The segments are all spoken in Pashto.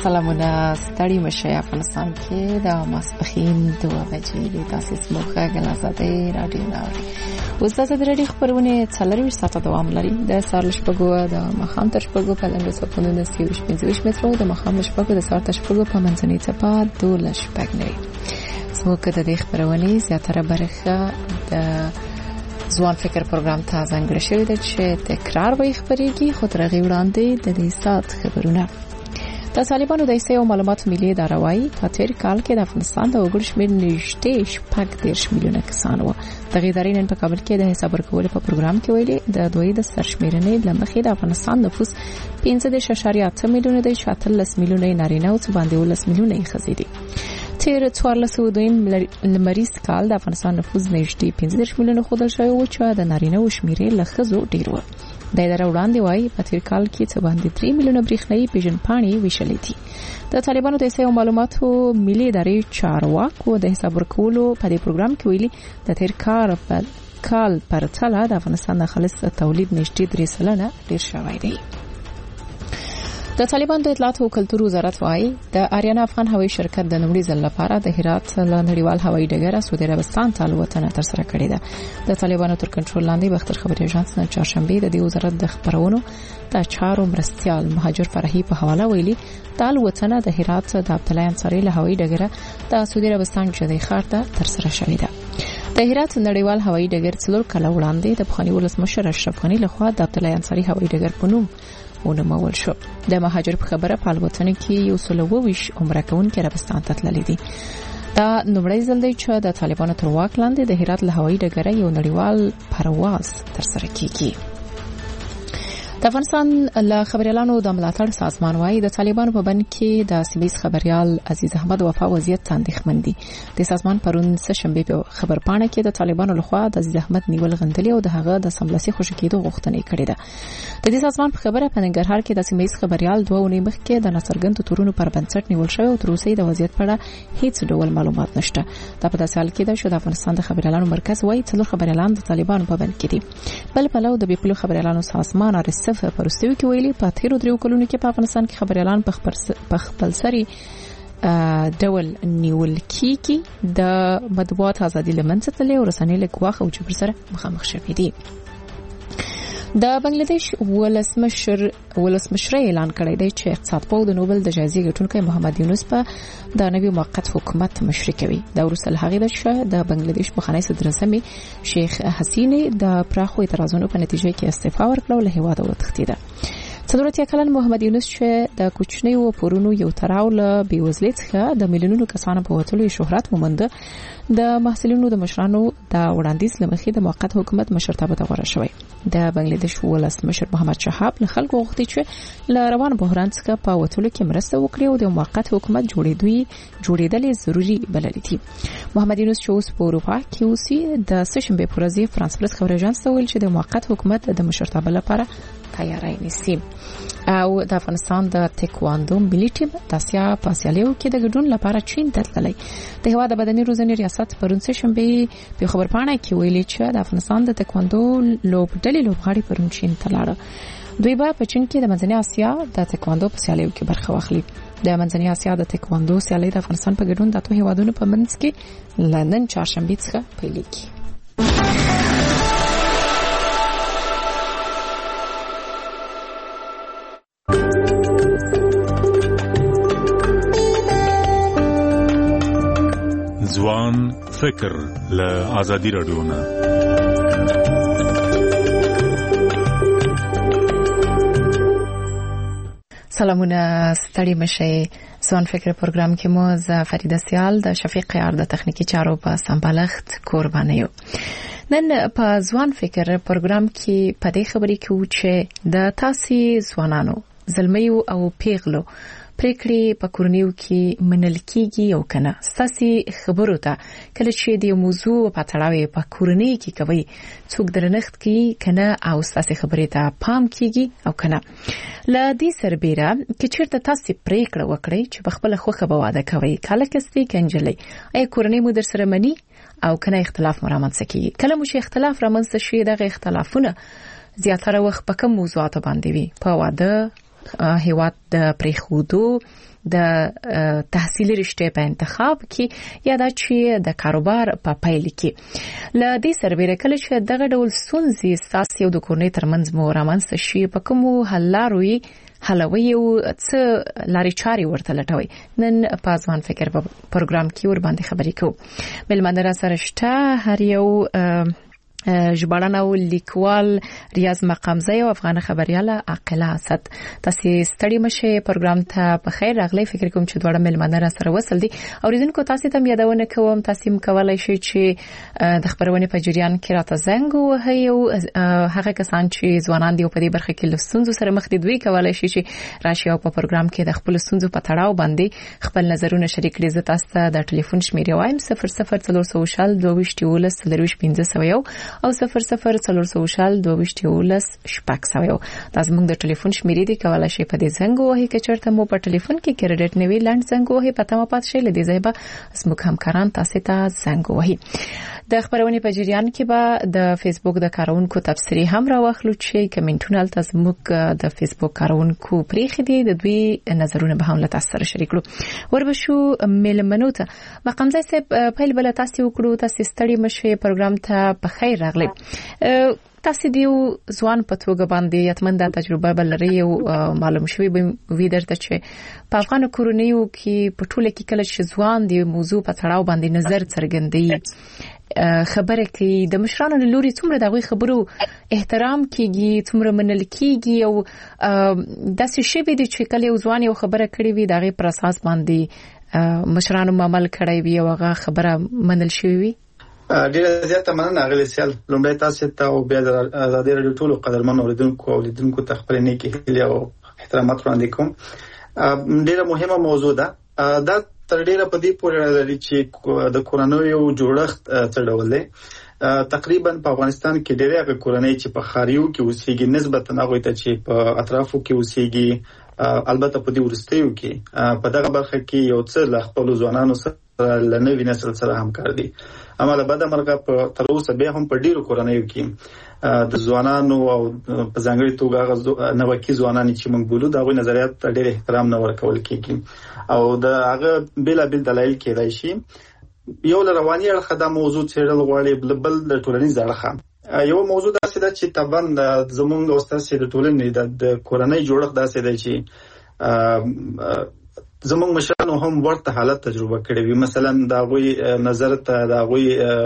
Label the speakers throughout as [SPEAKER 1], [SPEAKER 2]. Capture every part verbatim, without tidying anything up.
[SPEAKER 1] سلامونه ستړي مشه افغانستان کې د ماسپخین دوه بجې د تاسیس موخه غلازاده رادیو ناوړي اوس د زړه خبرونه څلروي ساعته دوام لري د سارل شپږو د مخام تر شپږو په لنډو سکونو د سیوش پنځوس مترو د مخام شپږو د ساعت شپږو په منځنۍ څپه دوه شپږ نه څوک د دې خبرونه زیاتره برخه د ځوان فکر پروګرام ته ځانګړی شوی دی چې تکرار وي خبرېږي خو تر هغې وړاندې د دې سات خبرونه د طالبانو د ایسه او معلومات ملي اداره وايي په تیر کال کې د افغانستان د وګړو شمېر نږدې شپږ دېرش میلیونه کسان وو. دغه ادارې نن په کابل کې د حساب ورکولو په پروګرام کې ویلي د دوی د سرشمېرنې له مخې د افغانستان نفوس پنځه دېرش اعشاریه اته میلیونه دی چې اتلس میلیونه نارینه او څه باندې ولس میلیونه یې ښځې دي. تیر څوارلس دویم لمریز کال د افغانستان نفوس نږدې پنځه دېرش میلیونه ښودل شوی و چې د نارینه و شمېرې له ښځو ډېر و. د اداره وړاندې وايي په تیر کال کې څه باندې درې میلیونه برېښنايي پیژندپاڼې ویشلې دي. د طالبانو د ایسه او معلوماتو ملي ادارې چارواکو د حساب ورکولو په دې پروګرام کې ویلي د تیر کال په کال پرتله د افغانستان د خالص تولید نږدې درې سلنه ډېر شوی دی. د طالبان د اطلاعات او کلتور وزارت وايي د آریانا افغان هوایي شرکت د نومړي ځل لپاره د هرات له نړیوال هوایي ډګر سعودي عربستان ته الوتنه ترسره کړې ده. د طالبانو تر کنټرول لاندې بختر خبري اژانس نن چهارشنبه د دې وزارت د خبرونو د چارو مرستيال مهاجر فرحي په حواله ویلي د الوتنه د هرات د عبدالله انصاري له هوایي ډګر د سعودي عربستان جدي ښار ته ترسره شوې ده. د هرات نړیوال هوایي ډګر څلور کاله وړاندې د بخاري ولسمشر اشرف غني لخوا د عبدالله انصاري هوایي ډګر په نوم ونومول شو. د مهاجر په خبره په الوتنه کې یو سل وویش عمره کوونکي عربستان ته تللي دي. دا نومړی ځل دی چې د طالبانو تر واک لاندې د هرات له هوایي ډګر یو نړیوال پرواز ترسره کیږي. د افغانستان له خبريالانو د ملاتړ سازمان وايي د طالبانو په بند کې د سیمه‌یز خبريال عزیز احمد وفا وضعیت اندېښمن دي. د سازمان پرون سه شنبه په خبرپاڼه کې د طالبانو لخوا د عزیز احمد نیول غندلي او د هغه د سملاسي خوشی کېدو غوښتنه کړې ده. د دې سازمان په خبره په ننګرهار کې د سیمه‌یز خبريال دوه اونۍ مخکې د ناڅرګندو تورونو پر بنسټ نیول شوی او تر اوسه د وضعیت په اړه هیڅ ډول معلومات نشته. دا په داسې حال کې ده چې د افغانستان د خبريالانو مرکز وايي څلور خبريالان د طالبانو په بند کې دي. بل پلو د بیپلو خبريالانو سازمان ارسف پرستوي کې ویلي په تیرو دریو کلونو کې په افغانستان کې خبريالان په خپل سري ډول نیول کیږي د مطبوعات ازادي لمنځه تللې او رسنۍ له ګواښ او جبر سره مخامخ شوي دي. د بنگلاديش ولسمشر ولسمشر اعلان کړی دی چې اقتصاد پوه د نوبل د جایزې ګټونکي محمد یونس په د نوي موقت حکومت مشري کوي. دا وروسته هغه د شه د بنگلاديش مخنی صدر اعظم شیخ حسینه د پراخو اعتراضونو په نتیجه کې استعفا ورکړه له هیواده وتښتیده. څلورتیا کلن محمد یونس چې د کوچنیو پورونو یو تراو له بیوزلۍ څخه د میلیونونو کسانو په وټلو شهرت ومنده د محصلینو د مشرانو د وړاندیز لمخې د موقت حکومت مشرتابه ته غوړه شوی. د بنگلاديش ولسمشر محمد شهاب له خلکو غوښتي چې له روان بحران څخه په وټلو کې مرسته وکړي او د موقت حکومت جوړېدوي جوړېدل ضروري بلل دي. محمد یونس چې اوس په اروپا کې اوسي د سشنبه پر ورځ فرانس پرس خبري اژانس ته ویل چې د موقت حکومت د مشرتابه لپاره تیاری نیسي. او د افغانستان د تکواندو ملي ټیم د اسیا په سیالیو کې د ګډون لپاره چین ته تللی. د هوا د بدني روزنې ریاست پرون سه شنبه په خبرپاڼه کې ویلي چې د افغانستان د تکواندو لوبډلې لوبغاړي پرون چین ته لاړه. دوی به په چین کې د منځنۍ اسیا د تکواندو په سیالیو کې برخه واخلي. د منځنۍ اسیا د تکواندو سیالي د افغانستان په ګډون د اتو هیوادونو په منځ کې لندن چهارشنبه څخه پیلېږي.
[SPEAKER 2] ځوان فکر له آزادی رادیو نه
[SPEAKER 1] سلامونه ستړي مشه. ځوان فکر پروګرام کې مو ز فریده سیال د شفیق یار د تخنیکی چارو په سمبالښت قربانه یو. نن په ځوان فکر پروګرام کې په دې خبرې کې و چې د تاسو ځوانانو زلمیو او پیغلو پریکړې په کورنیو کې منل کیږي او کنه. ستاسو خبرو ته کله چې د موضوع په تړاو په کورنۍ کې کوي څوک درنښت کوي کنه او ستاسو خبرې ته پام کیږي او کنه. ل دې سربېره چې چیرته تاسو پریکړه وکړئ چې په خپل خوخه به واده کوي کله کستي کنجلې ای کورنۍ مو در سره مني او کنه اختلاف مرامت سکی. کله مو شي اختلاف رامنځته شي دغه اختلافونه زیاتره وخت په کوم موضوعات باندې وي؟ په واده، هیواد د پریخودو د تحصیلي رشتې په انتخاب کې یا د چې د کاروبار په پیل کې ل دې سربېره کله چې دغه ډول ستونزې ساسي او د کورنۍ ترمنځ مو رامنځته شي په کوم حللاروي حلوي او څه لاري چاري ورته لټوي نن په ځوان فکر په پروګرام کې ور باندې خبرې کوو ملمنه را سره شته هر یو ژباړن او لیکوال ریاض مقامزی او افغان خبرياله عاقله اسد تاسو ستړي مشه پروګرام ته په خیر راغلی فکر کوم چې دوړه ملمنه را سره وصل دي اوریدونکو تاسو ته یادونه کوم تاسو مکولای شئ چې د خبرونه په جریان کې راته زنګ وهي او هغه کسان چې ځوانان دی په دې برخه کې لستونزو سره مخ دي دوی کولای شي چې راشي او په پروګرام کې د خپل لستونزو په تړاو باندې خپل نظرونه شریک کړي زه تاسو ته د ټلیفون شمیرې وایم صفر صفر څلور سوه شل دوه ویشت یولس څلور ویشت پنځه سوه یو او صفر صفر څلور سوه شل دوه ویشت یولس شپږ سوه یو دا زموږ د ټلیفون شمیرې دي کولای شي په دې زنګ وهي کې چرته مو په ټلیفون کې کریډټ نوي لاند زنګ وهي پته مو پات شي لدی زیبا زموږ همکاران تاسو ته زنګ وهي د خبرونه په جریان کې به د فیسبوک د کارونکو تفسیری هم راوخلو چې کمنټونه تل زموږ د فیسبوک کارونکو پریخي دي د دوی نظرونه به هم له تاسو سره شریک کړو وربشو ملمنو ته مقامزه صاحب پیل بل تاسو وکړو تاسو ستړي مشه پروګرام ته په خیر راغلی تاسو دیو ځوان په توګه باندې یتمن د تجربه بلري او معلوم شوی به وی درته چې په افغان کورونیو کې په ټوله کې کله چې ځوان دی موضوع په تړاو باندې نظر څرګندوي خبره کوي د مشرانو له لوري څومره دغه خبرو احترام کیږي څومره منل کیږي او داسې شی به دي چې کله ځوان یو خبره کړې وي دغه پر اساس باندې مشرانو عمل کړی وي او هغه خبره منل شوی وي
[SPEAKER 3] ډیره زیاته مننه غلی سیال لومړی تاسو ته او بیا د آزادۍ رادیو ټولو قدرمن اوریدونکو او لیدونکو ته خپل نیکی هیله او احترامات وړاندې کوم ډیره مهمه موضوع ده دا تر ډیره په دې پورې لري چې د کورنیو جوړښت څه ډول دی تقریبا په افغانستان کې ډیره کورنۍ چې په خاریو کې اوسېږي نسبتا هغه ته چې په اطرافو کې اوسېږي البته په دې ورستیو کې په دغه برخه کې یو څه ل خپل ځوانانو سره لنوي نسل سره همکار دي اماله بعد مرګه په تر اوسه به هم په ډیرو کورنیو کې د ځوانانو او په ځانګړي توګه نوکي ځوانان چې موږ بولو دا غوي نظریات ته ډیر احترام نه ورکول کیږي او د هغه بلا بل دلایل کېدای شي یو رواني اړخ د موضوع څېړل غواړي بل د ټولنیز اړخ یو موضوع داسې ده چې طبعا د زمونږ استاد د ټولنې د کورنۍ جوړښت داسې دی چې زمونږ مشرانو هم ورته حالت تجربه کړې وي مثلا دا غوي نظر ته دا غوي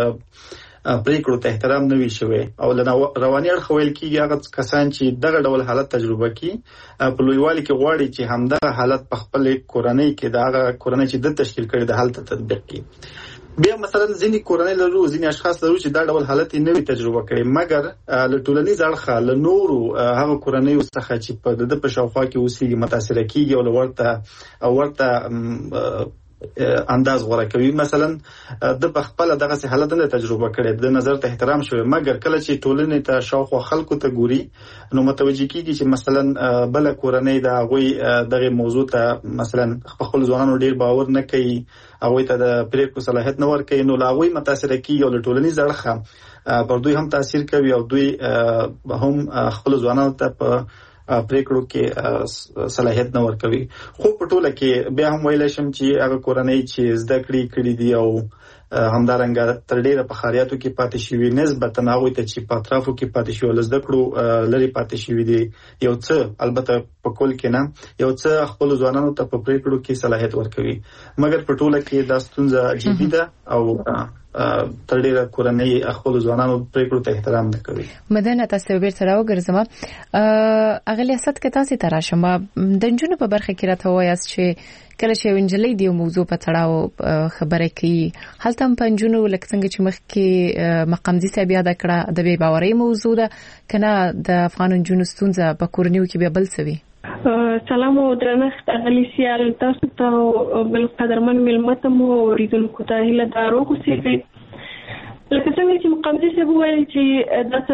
[SPEAKER 3] پریکړو ته احترام نه وی شوی او رواني اړخ ویل کیږي هغه کسان چې دغه ډول حالت تجربه کوي په لویوالي کې غواړي چې همدغه حالت په خپل کورنۍ کې دغه کورنۍ چې د تشکیل کړي د حالت تطبیق کړي بیا مثلا ځینی کورنۍ لرو ځینی اشخاص لرو چې دا ډول حالت نه وی تجربه کړي مګر له ټولنیز اړخ له نورو هغه کورنۍ څخه چې په د په شاوخوا کې اوسېږي متاثر کیږي او ورته او ورته انداز غوړه کوي مثلا د خپل دغه سه حالت نه تجربه کړي د نظر ته احترام شوی مګر کله چې ټولنې ته شاوخوا خلکو ته ګوري نو متوجي کیږي چې مثلا بل کورنۍ دا غوي دغه موضوع ته مثلا خپل ځوانانو ډیر باور نه کوي هغه ته د پریکړو صلاحیت نه ورکوي نو لاغوي متاثر کیږي او ټولنیز اړخ پر دوی هم تاثیر کوي او دوی هم خپل ځوانانو ته په پریکړو کې صلاحیت نه ورکوي خو په ټوله کې بیا هم ویل شم چې هغه کورنۍ چې زده کړې کړې دي او همدارنګه تر ډیره په خاریاتو کې پاتې شوی نسبتا هغه ته چې په اطرافو کې پاتې شوی زده کړو لري پاتې شوی دي یو څه البته په کول کې نه یو څه خپل ځوانانو ته په پریکړو کې صلاحیت ورکوي مګر په ټوله کې دا ستونزه جدي ده او تر ډیره کورنۍ خپل ځوانانو پریکړو ته احترام نه کوي
[SPEAKER 1] مدنه تاسو به سره وګرځم اغلی اسد کې تاسو ته راشم د جنونو په برخه کې راته وایاست چې کله چې وینجلې دی موضوع په تړاو خبره کوي هلته په جنونو لکه څنګه چې مخ کې مقامزي صاحب یاد کړه د بې باورۍ موضوع ده کنه د افغان جنونو ستونزه په کورنیو کې به بل سوي
[SPEAKER 4] سلام او درنښت اغلی سیال تاسو ته بل قدرمن ملمت مو اوریدونکو ته هیله دارو کوسي لکه څنګه چې مقامزي صاحب وایي چې د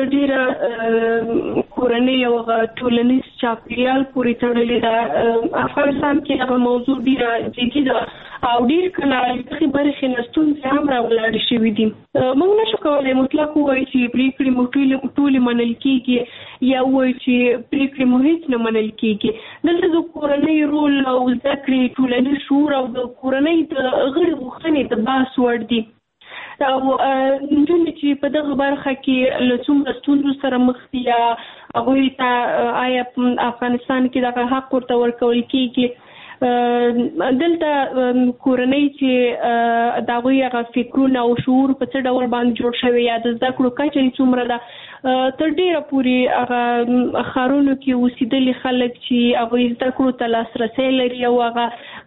[SPEAKER 4] سړي کورنۍ او ټولنیز چاپیریال پوری تړلې ده افغانستان کې هغه موضوع ډیره جدي ده او ډیر کله دغه برخې نستون هم راولاړ شي دي. موږ نشو کولای مطلق وایو چې پریکړې مو ټول منل کیږي یا وایو چې پریکړې مو هیڅ نه منل کیږي. دلته د کورنۍ رول او زده کړې ټولنیز شعور او د کورنۍ د غړي غوښتنې د بحث وړ دي. او نجونې چې په دغه برخه کې له څومره ستونزو سره مخ دي یا هغوی ته آیا افغانستان کې دغه حق ورته ورکول کیږي، دلته کورنۍ چې د هغوی هغه فکرونه او شعور په څه ډول باندې جوړ شوی یا د زده کړو کچه یې څومره ده، تر ډیره پورې هغه ښارونو کې اوسېدلي خلک چې هغوی زده کړو ته لاسرسی لري او هغه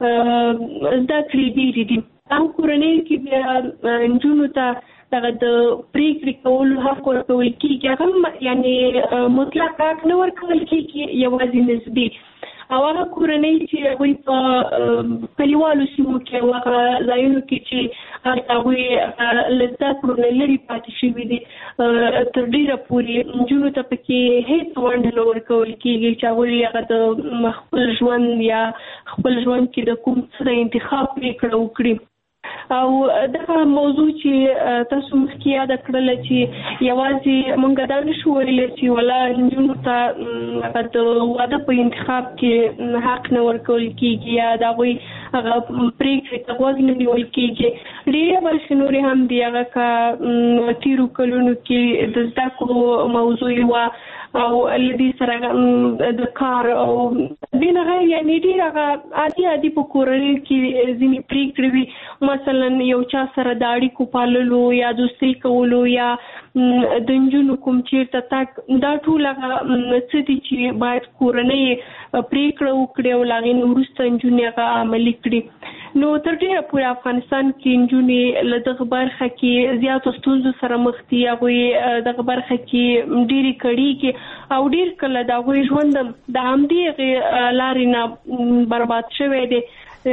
[SPEAKER 4] زده کړې ډېرې دي. هم کورنۍ کې بیا نجونو ته دغه د پریکړې کولو حق ورکول کېږي، هغه هم یعنې مطلق حق نه ورکول کېږي، یوازې نسبي. او هغه کورنۍ چې هغوی په کلیوالو سیمو کې او هغه ځایونو کې چې هلته هغوی له زده کړو نه لرې پاتې شوي دي، تر ډېره پورې نجونو ته پکې هېڅ ونډه نه ورکول کېږي چې هغوی هغه د خپل ژوند یا خپل ژوند کې د کوم څه د انتخاب پرېکړه وکړي. او دغه موضوع چې تاسو مخکې یاده کړله چې یوازې موږ دا نشو ویلی چې ولا نجونو ته هغه د واده په انتخاب کې حق نه ورکول کېږي یا د هغوی هغه پرېکړې ته غوږ نه نیول کېږي. ډېرې برخې نورې هم دي هغه که تېرو کلونو کې د زده کړو موضوع وه او له دې سره د کار او دې نه غیر یعنې ډېر هغه عادي عادي په کورنۍ کې ځینې پرېکړې وي، مثلا یو چا سره د اړیکو پاللو یا دوستۍ کولو یا د نجونو کوم چېرته تګ، دا ټول هغه څه دي چې باید کورنۍ پرېکړه وکړي او له هغې نه وروسته نجونې هغه عملي کړي. نو تر ډېره پورې افغانستان کې نجونې له دغه برخه کې زیاتو ستونزو سره مخ دي، هغوی دغه برخه کې ډېرې کړېږي او ډېر کله د هغوی ژوند د همدې هغې لارې نه برباد شوی دی.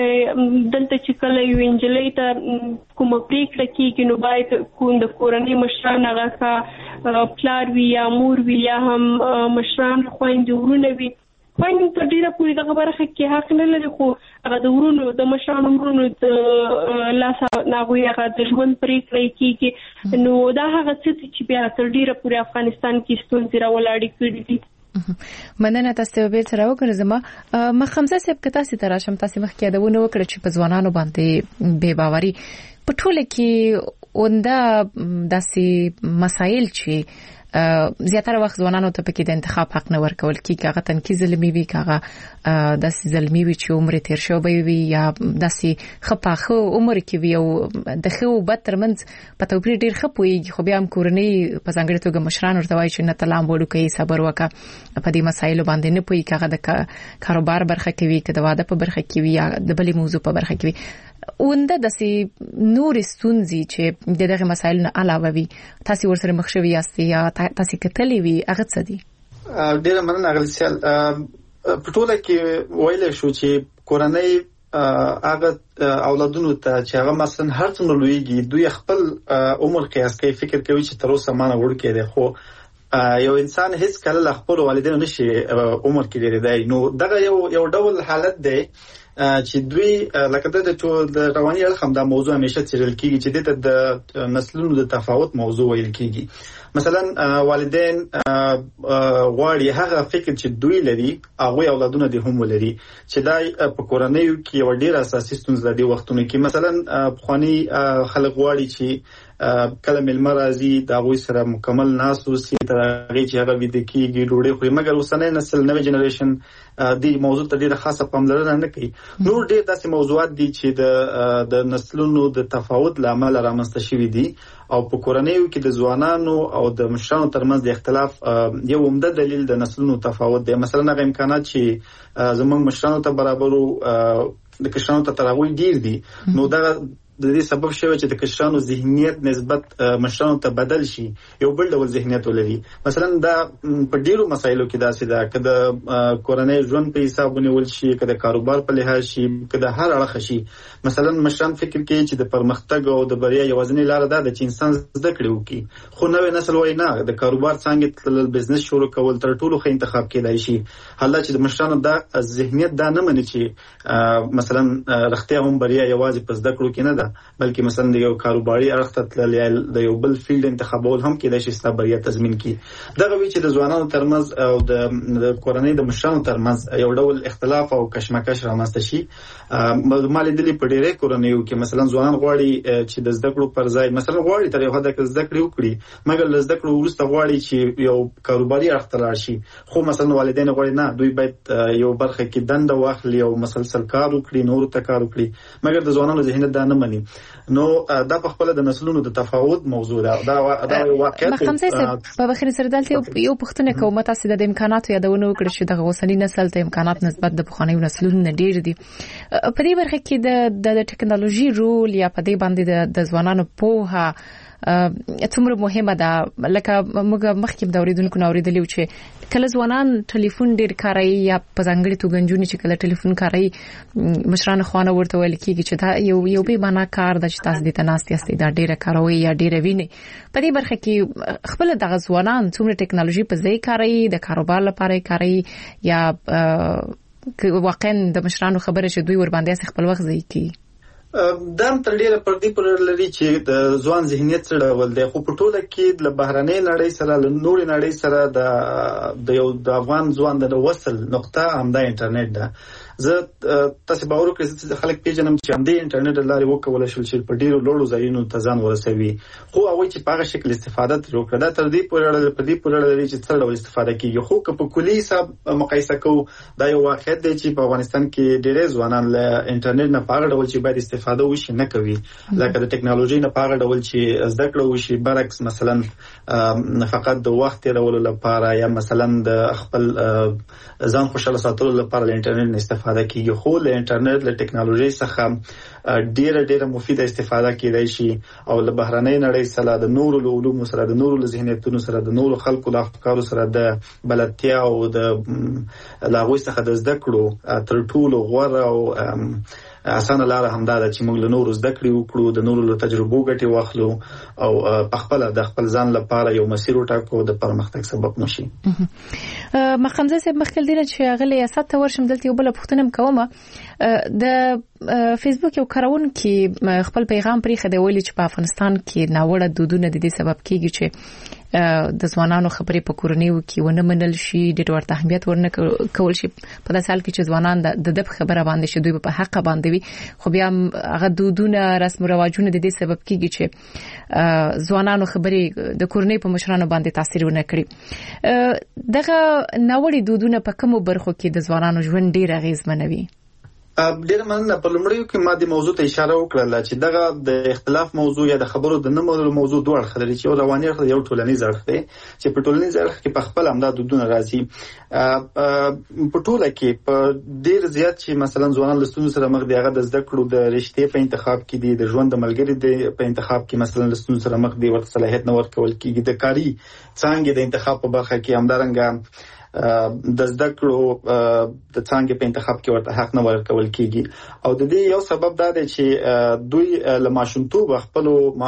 [SPEAKER 4] دلته چې کله یو نجلۍ ته کومه پرېکړه کېږي نو باید د کورنۍ مشران هغه که پلار وي یا مور وي یا هم مشران خویندې ورونه وي، خویندې تر ډېره پورې دغه برخه کې حق نه لري، خو هغه د ورونو د مشرانو ورونو د لاسه هغوی هغه د ژوند پرېکړه کېږي. نو دا هغه څه دي چې بیا تر ډېره پورې افغانستان کې ستونزې راولاړې کړي دي.
[SPEAKER 1] مننه تاسو ته به تر وګرځم. ما خمسه سب که تاسو ته راشم، تاسو مخکې یادونه وکړه چې په ځوانانو باندې بې باوري په ټوله کې اونده داسې مسایل چې زیاتره وخت ځوانانو ته پکې د انتخاب حق نه ورکول کیږي، هغه تنکي ظلمي وي، هغه داسې ظلمي وي چې عمر تیر شوی وي یا داسې خپاخه عمر کې وي او د خو بد ترمنځ په توپیر ډیر خپويږي، خو بیا هم کورنۍ په ځانګړي توګه مشران ورته وایي چې نه تلام وړو کوي، صبر وکړه، په دې مسایلو باندې نه پوي، هغه د کاروبار برخه کې وي، د واده په برخه کې وي یا د بلې موضوع په برخه کې وي. اونده داسې نور ستونزې چې د دغه مسایلو نه علاوه وي تاسو ورسره مخ شوي یاستئ یا تاسو کتلې وي، هغه څه دي؟
[SPEAKER 3] ډیره مننه غلسیال. په ټوله کې ویل شو چې کورنۍ هغه اولادونو ته چې هغه مثلا هر څومره لویږي دوی خپل عمر قیاس کوي، فکر کوي چې تر اوسه مانه وړ کې دي، خو یو انسان هیڅ کله له خپل والدینو نشي عمر کې لري دی. نو دغه یو یو ډول حالت دی چې دوی لکه د رواني اړخ هم دا موضوع همیشه څېړل کېږي چې دې ته د نسلونو د تفاوت موضوع ویل کېږي. مثلا والدین غواړي هغه فکر چې دوی لري هغه اولادونه دې هم ولري، چې دا په کورنیو کې یو ډېر اساسي ستونزه دی وختونه کې. مثلا پخواني خلک غواړي چې کله ملمه راځي دا غوي سره مکمل ناس اوسي تر هغه چې هغه ویده کېږي ډوډۍ خوري، مګر اوسنۍ نسل نوې جنریشن دې موضوع ته ډېره خاصه پاملرنه نه کوي. نور ډېر داسې موضوعات دي چې د د نسلونو د تفاوت له امله رامنځته شوي دي او په کورنیو کې د ځوانانو او د مشرانو ترمنځ د اختلاف یو عمده دلیل د نسلونو تفاوت دی. مثلا هغه امکانات چې زموږ مشرانو ته برابرو د کشرانو ته تراوی ډیر دي، نو دا د دې سبب شوی چې د کشرانو ذهنیت نسبت مشرانو ته بدل شي، یو بل ډول ذهنیت ولري. مثلا دا په ډیرو مسایلو کې داسې ده، که د کورنۍ ژوند په حساب ونیول شي، که د کاروبار په لحاظ شي، که د هر اړخ شي. مثلا مشران فکر کوي چې د پرمختګ او د بریا یوازینۍ لاره دا ده چې انسان زده کړې وکړي، خو نوې نسل وایي نه، د کاروبار څنګه تلل، بزنس شروع کول تر ټولو ښه انتخاب کېدای شي. حالا چې د مشرانو دا ذهنیت دا نه مني چې مثلا رښتیا هم بریا یوازې په زده کړو کې نه ده، بلکې مثلا د یو کاروباري اړخ ته تلل یا د یو بل فیلډ انتخابول هم کېدای شي ستا بریا تضمین کړي. دغه وی چې د ځوانانو ترمنځ او د کورنۍ د مشرانو ترمنځ یو ډول اختلاف او کشمکش رامنځته شي. ما لیدلي په ډېرې کورنیو کې مثلا ځوانان غواړي چې د زده کړو پر ځای مثلا غواړي تر یو حده کې زده کړې وکړي، مګر له زده کړو وروسته غواړي چې یو کاروباري اړخ ته لاړ شي، خو مثلا والدین غواړي نه، دوی باید یو برخه کې دنده واخلي او مسلسل کار وکړي، نور ته کار وکړي، مګر د ځوانانو ذهنیت دا نه مني. نو دا په خپل د نسلونو د تفاوت موضوع ده. دا دا واقعیت
[SPEAKER 1] په بخیر سره دلته یو پښتنه کومه تاسو د امکاناتو یادونه وکړه چې د اوسنی نسل ته امکانات نسبت د پخوانیو نسلونو نه ډیر دي. په دې برخه کې د ټکنالوژي رول یا په دې باندې د ځوانانو پوهه څومره مهمه ده؟ لکه موږ مخکې د اوریدونکو نو اوریدلیو چې کله ځوانان ټلیفون ډیر کاروي یا په ځانګړي توګه نجونې چې کله ټلیفون کاروي، مشران خوانه ورته ویل کیږي چې دا یو یو به معنا کار د چې تاسو د تناستي استي دا ډیره کاروي یا ډیره ویني. په دې برخه کې خپل د ځوانان څومره ټکنالوژي په ځای کاروي، د کاروبار لپاره کاروي یا واقعا د مشرانو خبره چې دوی ور باندې خپل وخت ځای کوي؟
[SPEAKER 3] دا تر ډیره پر دې پر لري چې د ځوان ذهنیت سره ول دی، خو په ټوله کې د بهرنۍ نړۍ سره له نوري نړۍ سره د د یو د افغان ځوان د وصل نقطه همدا انټرنیټ ده. زه تاسو باور وکړئ چې خلک پیژنم چې همدې انټرنیټ لارې وکولای شول چې په ډیرو لوړو ځایونو ته ځان ورسوي، خو هغه چې په هغه شکل استفاده ترې وکړه. دا تر دې پورې په دې پورې لري چې څه ډول استفاده کیږي، خو که په کلي حساب مقایسه کوو دا یو واقعیت دی چې په افغانستان کې ډېر ځوانان له انټرنیټ نه په هغه ډول چې باید استفاده وشي نه کوي، لکه د ټکنالوژي نه په هغه ډول چې زده کړه وشي. برعکس مثلا فقط د وخت تېرولو لپاره یا مثلا د خپل ځان خوشاله ساتلو لپاره له انټرنیټ نه استفاده کیږي، خو له انټرنیټ له ټکنالوژي څخه ډیره ډیره مفیده استفاده کیدای شي او له بهرنۍ نړۍ سره د نورو علومو سره د نورو ذهنیتونو سره د نورو خلکو د افکارو سره د بلدتیا او د لاغوي څخه د زده کړو تر ټولو غوره او اسانه لار همدا ده چې موږ له نورو زده کړې وکړو، د نورو له تجربو ګټې واخلو او په خپل د خپل ځان لپاره یو مسیر وټاکو د پرمختګ سبب نشي.
[SPEAKER 1] مخمزه صاحب مخکې دینه چې غلې اساته ورشم دلته یو بل پښتنم کومه د فیسبوک یو کارون کې خپل پیغام پرې خدای ویلي چې په افغانستان کې ناوړه دودونه د دې سبب کیږي چې د ځوانانو خبرې په کورنیو کې ونه منل شي، ډېر ورته اهمیت ورنه کول شي. په داسې حال کې چې ځوانان د د خبره باندې شي دوی په حق باندې وي، خو بیا هغه دودونه رسم او رواجونه د دې سبب کیږي چې ځوانانو خبرې د کورنۍ په مشرانو باندې تاثیر ونه کړي. دغه ناوړه دودونه په کومو برخو کې د ځوانانو ژوند ډېر اغیزمنوي؟
[SPEAKER 3] ډېر مننه. په لومړیو کې ما د موضوع ته اشاره وکړه چې دغه د اختلاف موضوع یا د خبرو د نه منلو موضوع دوه اړخ لري، چې یو رواني اړخ یو ټولنیز اړخ دی چې په ټولنیز اړخ کې په خپل همدا دودونه راځي. په ټوله کې په ډېر زیات چې مثلا ځوانان له ستونزو سره مخ دي، هغه د زده کړو د رشتې په انتخاب کې دي، د ژوند د ملګري په انتخاب کې مثلا له ستونزو سره مخ دي، ورته صلاحیت نه ورکول کېږي، د کاري څانګې د انتخاب په برخه کې همدارنګه د زده کړو د څانګې په انتخاب کې ورته حق نه ورکول کېږي. او د دې یو سبب دا دی چې دوی له ماشومتوب خپل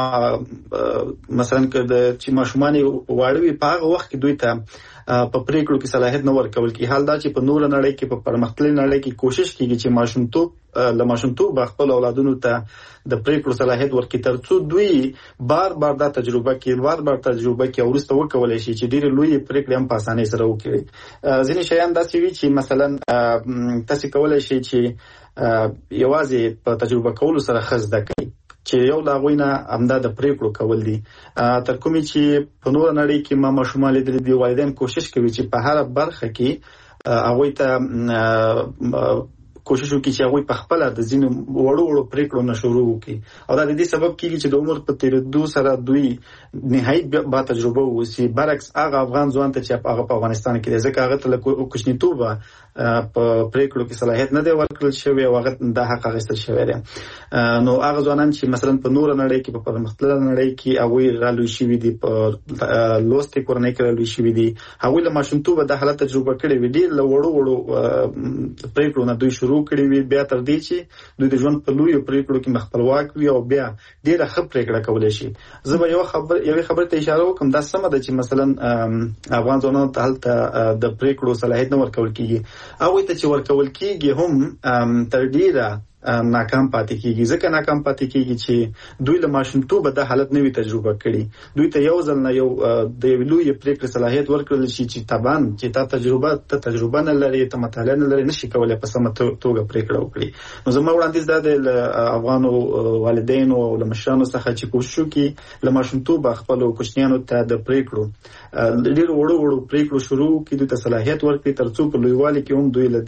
[SPEAKER 3] مثلا که د چې ماشومان واړوي په هغه وخت کې دوی ته په پریکړو کې صلاحیت نه ورکول کېږي. حال دا چې په نور نړۍ کې په پرمختللې نړۍ کې کوشش کیږي چې ماشومتوب له ماشومتوب خپل اولادونو ته د پریکړو صلاحیت ورکړي، ترڅو دوی بار بار دا تجربه کوي، بار بار تجربه کوي او وروسته وکولای شي چې ډېرې لوی پریکړې هم په اسانۍ سره وکړي. ځینې شیان داسې وي چې مثلا تاسو کولای شئ چې یوازې په تجربه کولو سره ښه زده کړئ، چې یو لا غوینه همدا د پریکړو کول دي. تر کومې چې په نور نړۍ کې ما ماشومان لیدلي دي والدین کوشش کوي چې په هر برخه کې هغوی ته کوشش وکړي چې هغه په خپل د ځینو وړو وړو پریکړو نه شروع وکړي او دا د دې سبب کیږي چې د عمر په تیریدو سره دوی نهایت با تجربه وسی برعکس هغه افغان ځوان ته چې هغه په افغانستان کې د ځکه هغه ته کوچنیتوب په پریکړو کې صلاحیت نه دی ورکړل شوی او هغه د حق غوښتل شوی دی نو هغه ځوانان چې مثلا په نور نړۍ کې په پرمختللې نړۍ کې هغه رالوي شوی دي په لوست کورنۍ کې رالوي شوی دي هغه له ماشومتوب د حالت تجربه کړې وي ډیر له وړو وړو پریکړو نه دوی شروع کړي وي بیا تر دې چې دوی د ژوند په لوی پریکړو کې مخپلواک وي او بیا ډیره ښه پریکړه کولای شي زه به یو خبر یو خبر ته اشاره وکم دا سم ده چې مثلا افغان ځوانانو ته هلته د پریکړو صلاحیت نه ورکول کیږي او ته چې ورکول کیږي هم تر ډیره ناکام پاتې کیږي ځکه ناکام پاتې کیږي چې دوی له ماشومتوبه د حالت نوې تجربه کړي دوی ته یو ځل نه یو د لوی پریکړې صلاحیت ورکړل شي چې طبعا چې تا تجربه ته تجربه نه لري ته مطالعه نه لري نشي کولای په سمه توګه پریکړه وکړي نو زما وړاندیز دا د افغانو والدینو او له مشرانو څخه چې کوشش وکړي له ماشومتوبه خپل کوچنیانو ته د پریکړو ډیر وړو وړو پریکړو شروع کړي د صلاحیت ورکړي ترڅو په لویوالي کې هم دوی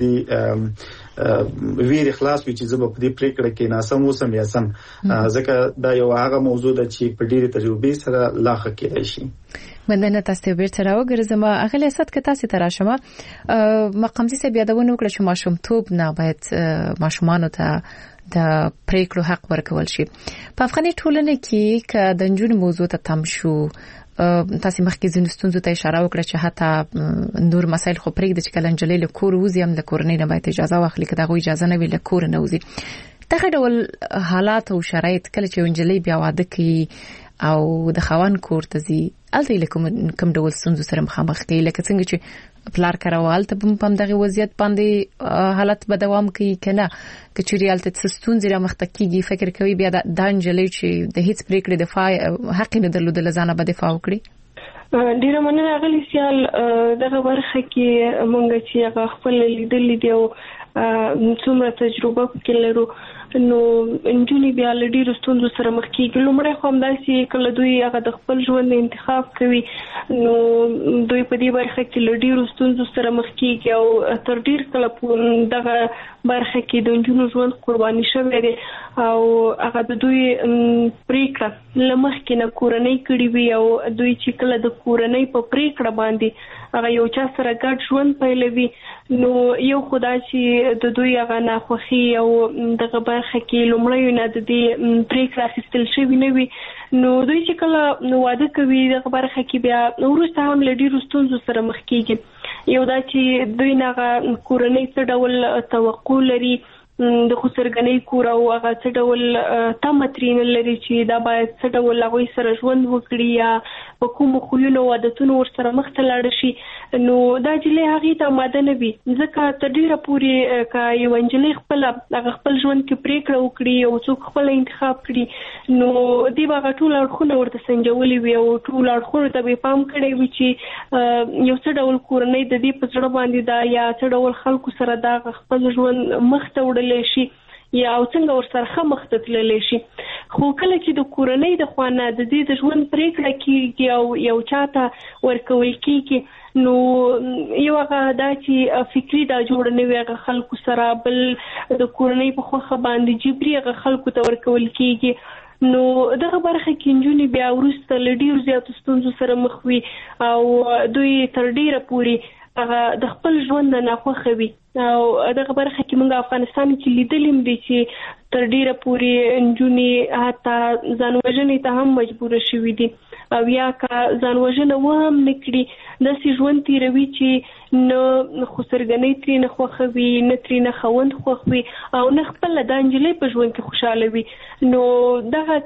[SPEAKER 3] لدی ویر اخلاص وي چې په دې پریکړه کې ناسم وسم یا سم ځکه دا یو هغه موضوع ده چې په ډیره تجربې سره لاخه کېدای شي
[SPEAKER 1] مننه تاسو بیرته راوګرځم اغلی اسد که تاسو تراشمه مقامزي سه بیادونه وکړه چې ماشومتوب نه باید ماشومان ته د پریکړو حق ورکول شي په افغاني ټولنه کې ک د نجونو موضوع ته تم شو تاسو مخکې زینو ستونزو ته اشاره وکړه چې حتی نور مسایل خو پرېږدي چې کله نجلۍ له کور وځي هم له کورنۍ نه باید اجازه واخلي که دغه اجازه نه وي له کور نه وځي دغه ډول حالات او شرایط کله چې نجلۍ بیا واده کوي او د خاوند کور ته ځي الته لکه کوم ډول ستونزو سره مخامخ کوي لکه څنګه چې پلار کراوال ته په دغه وضعیت باندې حالت به دوام کوي کنه کچوري الته ستونزې را مخ ته کیږي فکر کوي بیا د نجلۍ چې د هیڅ پریکړې دفاع حق نه درلودل ځانه به دفاع وکړي
[SPEAKER 4] ډیره مننه غلی سیال دغه برخه کې مونږ چې هغه خپل لیدل دي او څومره تجربه کې لرو نو انجونی بیا له ډیرو ستونزو سره مخ کیږي لومړی خو همداسې کله دوی هغه د خپل ژوند انتخاب کوي نو دوی په دې برخه کې له ډیرو ستونزو سره مخ کیږي او تر ډیر کله دغه برخه کې د انجونو ژوند قرباني شوی دی او هغه د دوی پریکړه له مخکې نه کورنۍ کړې وي او دوی چې کله د کورنۍ په پریکړه باندې هغه یو چا سره ګډ ژوند پیلوي نو یو خدای چې د دوی هغه ناخوښي او دغه برخه کې لومړی نه د دې پریکړه اخیستل شوی نه وي نو دوی چې کله واده کوي دغه برخه کې بیا وروسته هم له ډیرو ستونزو سره مخ کیږي یو دا چې دوی نه کورنۍ څه ډول توقع لري د خسرګنۍ کور او هغه څه ډول تمترین لري چې دا باید څه ډول هغوی سره ژوند وکړي یا په کومو خویونو او عادتونو ورسره مخ ته لاړ شي نو دا نجلۍ هغې ته اماده نه وي ځکه تر ډېره پورې که یوه نجلۍ خپله هغه خپل ژوند کې پرېکړه وکړي او څوک خپله انتخاب کړي نو دوی به هغه ټول اړخونه ورته سنجولي وي او ټول اړخونو ته به یې پام کړی وي چې یو څه ډول کورنۍ د دې په زړه باندې ده یا څه ډول خلکو سره دا خپل ژوند مخ ته وړلی شي یا او څنګه ورسره ښه مخ ته تللی شي خو کله چې د کورنۍ د خوا نه د دې د ژوند پرېکړه کېږي او یو چا ته ورکول کېږي نو یو هغه دا چې فکري دا جوړه نه وي هغه خلکو سره بل د کورنۍ په خوښه باندې جبري هغه خلکو ته ورکول کېږي نو دغه برخه کې نجونې بیا وروسته له ډېرو زیاتو ستونزو سره مخ وي او دوی تر ډېره پورې هغه د خپل ژوند نه ناخوښه وي او دغه برخه کې موږ افغانستان کې لیدلي دي چې تر ډېره پورې نجونې حتی ځان وژنې ته هم مجبوره شوي دي او یا که ځان وژنه وهم نه کړي داسې ژوند تېروي چې نه خسرګنۍ ترې نه خوښه وي نه ترې نه خاوند خوښ وي او نه خپله دا نجلۍ په ژوند کې خوشحاله وي نو دغه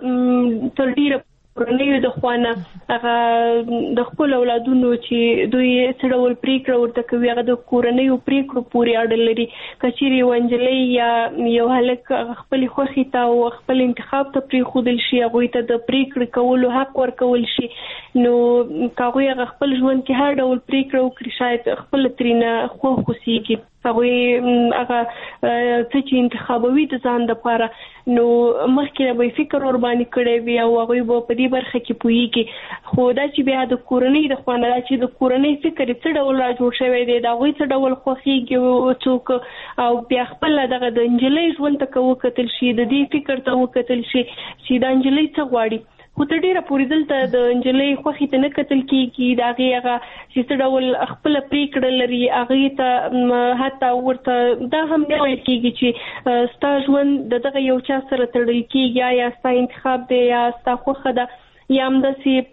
[SPEAKER 4] څه تر ډېره کورنۍ د خوا نه هغه د خپل اولادونو چې دوی څه ډول پرېکړه ورته کوي هغه د کورنیو پرېکړو پورې اړه لري که چېرې یوه نجلۍ یا یو هلک خپلې خوښې ته او خپل انتخاب ته پرېښودل شي هغوی ته د پرېکړې کولو حق ورکول شي نو که هغوی هغه خپل ژوند کې هر ډول پرېکړه وکړي شاید خپله ترېنه خوښ اوسېږي هغه هغه څه چې انتخابوي د ځان لپاره نو مخکې به فکر ور باندې کړی وي او هغه به په دې برخه کې پوهیږي خو دا چې بیا د کورنۍ د خوانه دا چې د کورنۍ فکر څه ډول را جوړ شوی دی دا غوي څه ډول خوخيږي څوک او بیا خپل دغه د انجلۍ ژوند ته کوو کتل شي د دې فکر ته وکتل شي چې د انجلۍ څه غواړي خو ته ډیره پوری دلته د انجلۍ خوخي ته نه کتل کیږي دا هغه چې څه ډول خپل پریکړه لري هغه ته حتی ورته دا هم نه ویل کیږي چې ستا ژوند دغه یو چا سره تړل کیږي یا ستا انتخاب دی یا ستا خوخه ده یا هم داسې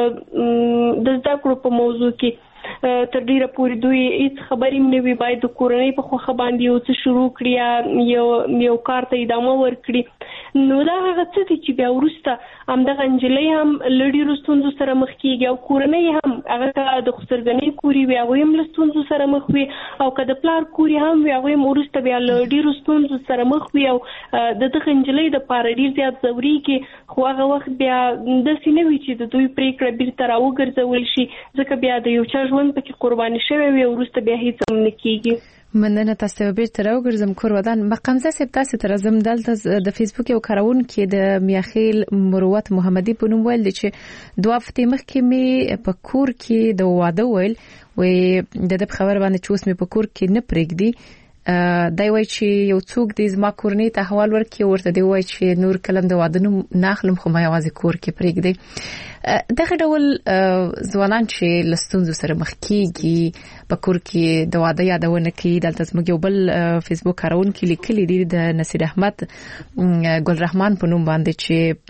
[SPEAKER 4] په د زده کړو په موضوع کې تر ډیره پوری دوی هیڅ خبرې نه وي باید د کورنۍ په خوخه باندې یو څه شروع کړي یو یو کار ته ادامه ورکړي نو دا هغه څه دي چې بیا وروسته همدغه نجلۍ هم له ډیرو ستونزو سره مخ کیږي او کورنۍ هم هغه د خسرګنۍ کوري وي هغوی هم له ستونزو سره مخ وي او که د پلار کوري هم وي هغوی هم وروسته بیا له ډیرو ستونزو سره مخ وي او د دغه نجلۍ دپاره ډیر زیات ځورېږي خو هغه وخت بیا داسې نه وي چې د دوی پرېکړه بیرته راوګرځول شي ځکه بیا د یو چا ژوند پکې قرباني شوی وي وروسته بیا هیڅ هم نه کیږي
[SPEAKER 1] مننه تاسو به بیرته راوګرځم کور ودان مقامزه سپ تاسو تر زم دلته د فیسبوک یو کارون کې د میاخیل مروت محمدي په نوم ویل چې دوه هفتې مخکې می په کور کې د واده ویل وې د دې خبر باندې چې اوس می په کور کې نه پرېږدي دای وای چې یو څوک د زما کورنۍ ته حواله ورکړي ورته دی وای چې نور کلم د واده نه اخلم خو ما یوازې کور کې پرېږدي دغه ډول ځوانان چې لستونزو سره مخ کیږي په کور کې د واده یادونه کوي دلته زموږ یو بل فیسبوک کارون کې لیکلي دي د نصیر احمد ګل رحمان په نوم باندې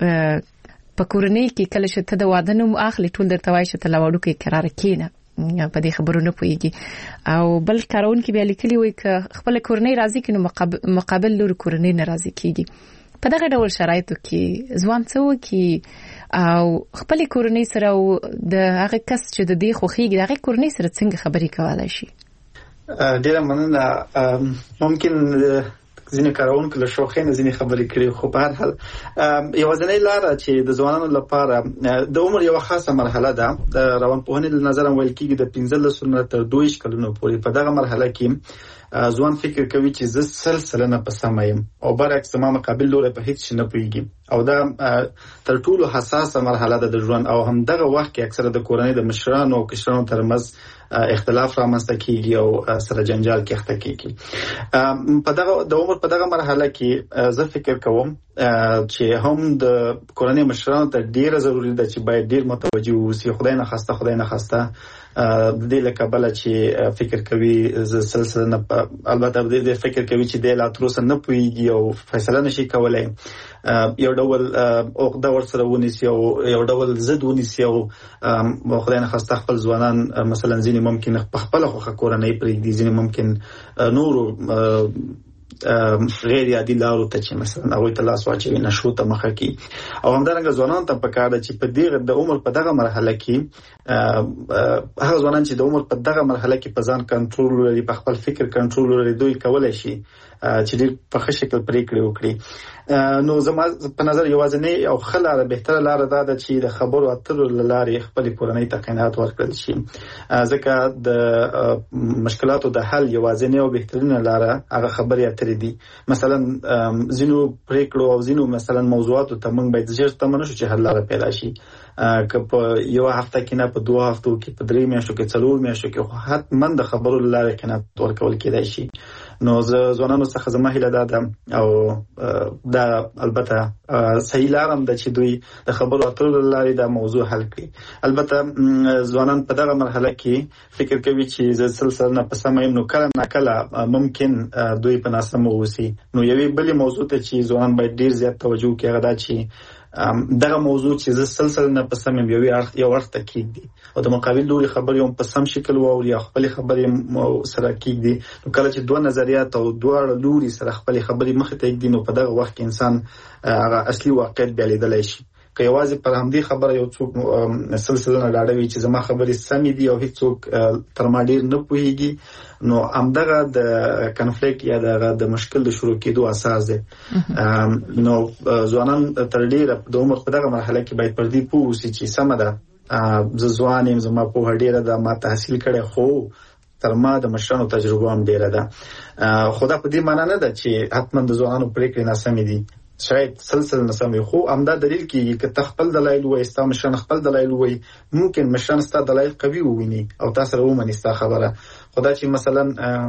[SPEAKER 1] چې په کورنۍ کې کله چې ته د واده نوم اخلي ټول درته وایي چې ته لا وړو کې قرار کینه په دې خبرونه پويږي او بل کارون کې بیا لیکلي وي ک خپل کورنۍ راضي کینو مقابل مقابل لور کورنۍ ناراضي کیږي په دغه ډول شرایطو کې ځوان څو کې او خپل کورنۍ سره او د هغه کس چې د دې خوخيږي دغه کورنۍ سره څنګه خبرې کولای شي
[SPEAKER 3] ډیره مننه ممکن ځینې کارونکو له شوخۍ نه ځینې خبرې کړي خو په هر حال یوازینۍ لاره چې د ځوانانو لپاره د عمر یو خاصه مرحله ده د روانپوهنې له نظره ویل کېږي د پنځلس نه تر دوه ویشت کلونو پورې په دغه مرحله کې ځوان فکر کوي چې زه سل سلنه په سمه یم او برعکس زما مقابل لوری په هیڅ شي نه پوهیږي او دا تر ټولو حساسه مرحله ده د ژوند او همدغه وخت کې اکثره د کورنۍ د مشرانو او کشرانو ترمنځ اختلاف رامنځته کیږي او سره جنجال کې اخته کیږي په دغه د عمر په دغه مرحله کې زه فکر کوم چې هم د کورنۍ مشرانو ته ډیره ضروری ده چې باید ډیر متوجه اوسي خدای نه خواسته خدای نه خواسته د دې لکبل چې فکر کوي ز سلسله نه البته د فکر کوي چې د لا تروسه نه پويږي او فیصله نشي کولای یو ډول عقده ورسره ونیسي او یو ډول زد ونیسي او خدای نه خواسته خپل ځوانان مثلا ځینې ممکن خپل خو کورنۍ پرېږدي ځینې ممکن نور غیر عادي لارو ته چې مثلا هغه ته لاس واچوي نشو ته مخه کی او همدارنګه ځوانان ته پکاره چې په دې د عمر په دغه مرحله کې هغه ځوانان چې د عمر په دغه مرحله کې په ځان کنټرول لري په خپل فکر کنټرول لري دوی کولای شي چې ډېر په ښه شکل پریکړې وکړي نو زما په نظر یوازینۍ او ښه لاره بهتره لاره دا ده چې د خبرو اترو له لارې خپل کورنۍ ته قناعت ورکړل شي ځکه د مشکلاتو د حل یوازینۍ او بهترینه لاره هغه خبرې اترې دي مثلا ځینو پریکړو او ځینو مثلا موضوعاتو ته موږ باید ژر تمه نشو چې حل لاره پیدا شي که په یو هفته کې نه په دوه هفتو کې په درې میاشتو کې څلور میاشتو کې حتما د خبرو له لارې قناعت ورکول کېدای شي نو ځوانانو څخه زما هیله ده او دا البته صحیح لاره ده چې دوی د خبرو اترو له لارې دا موضوع حل کړي البته ځوانان په دغه مرحله کې فکر کوي چې زه سلسله نه په سمه یم نو کله نه کله ممکن دوی په ناسمه اوسي نو یوې بلې موضوع ته چې ځوانان باید ډیر زیات توجه وکړي هغه دا چې دغه موضوع چې زه سلسله نه په سمه یو اړخ یو اړخ ته کېږدي او د مقابل لوري خبرې هم په سم شکل واوري یا خپل خبرې سره کېږدي نو کله چې دوه نظریات او دوه لوري سره خپل خبرې مخ ته کېږدي نو په دغه وخت کې انسان هغه اصلي واقعیت بیا لیدلی شي که یوازې پر همدې خبره یو څوک سلسله نه ډاډه وي چې زما خبرې سمې دي او هیڅوک تر ما ډېر نه پوهېږي نو همدغه د کنفلیکټ یا دغه د مشکل د شروع کېدو اساس دی نو ځوانان تر ډېره د عمر په دغه مرحله کې باید پر دې پوه اوسي چې سمه ده زه ځوان یم زما پوهه ډېره ده ما تحصیل کړی خو تر ما د مشرانو تجربه هم ډیره ده. خو دا په دې معنی نه ده چې حتما د ځوانانو پریکړې ناسمې دي، شاید سلسله ناسمې، خو همدا دلیل کېږي که ته خپل دلایل وایې، ستا مشران خپل دلایل وایي، ممکن مشران ستا دلایل قوي وویني او تا سره ومني ستا خبره. خو دا چې مثلا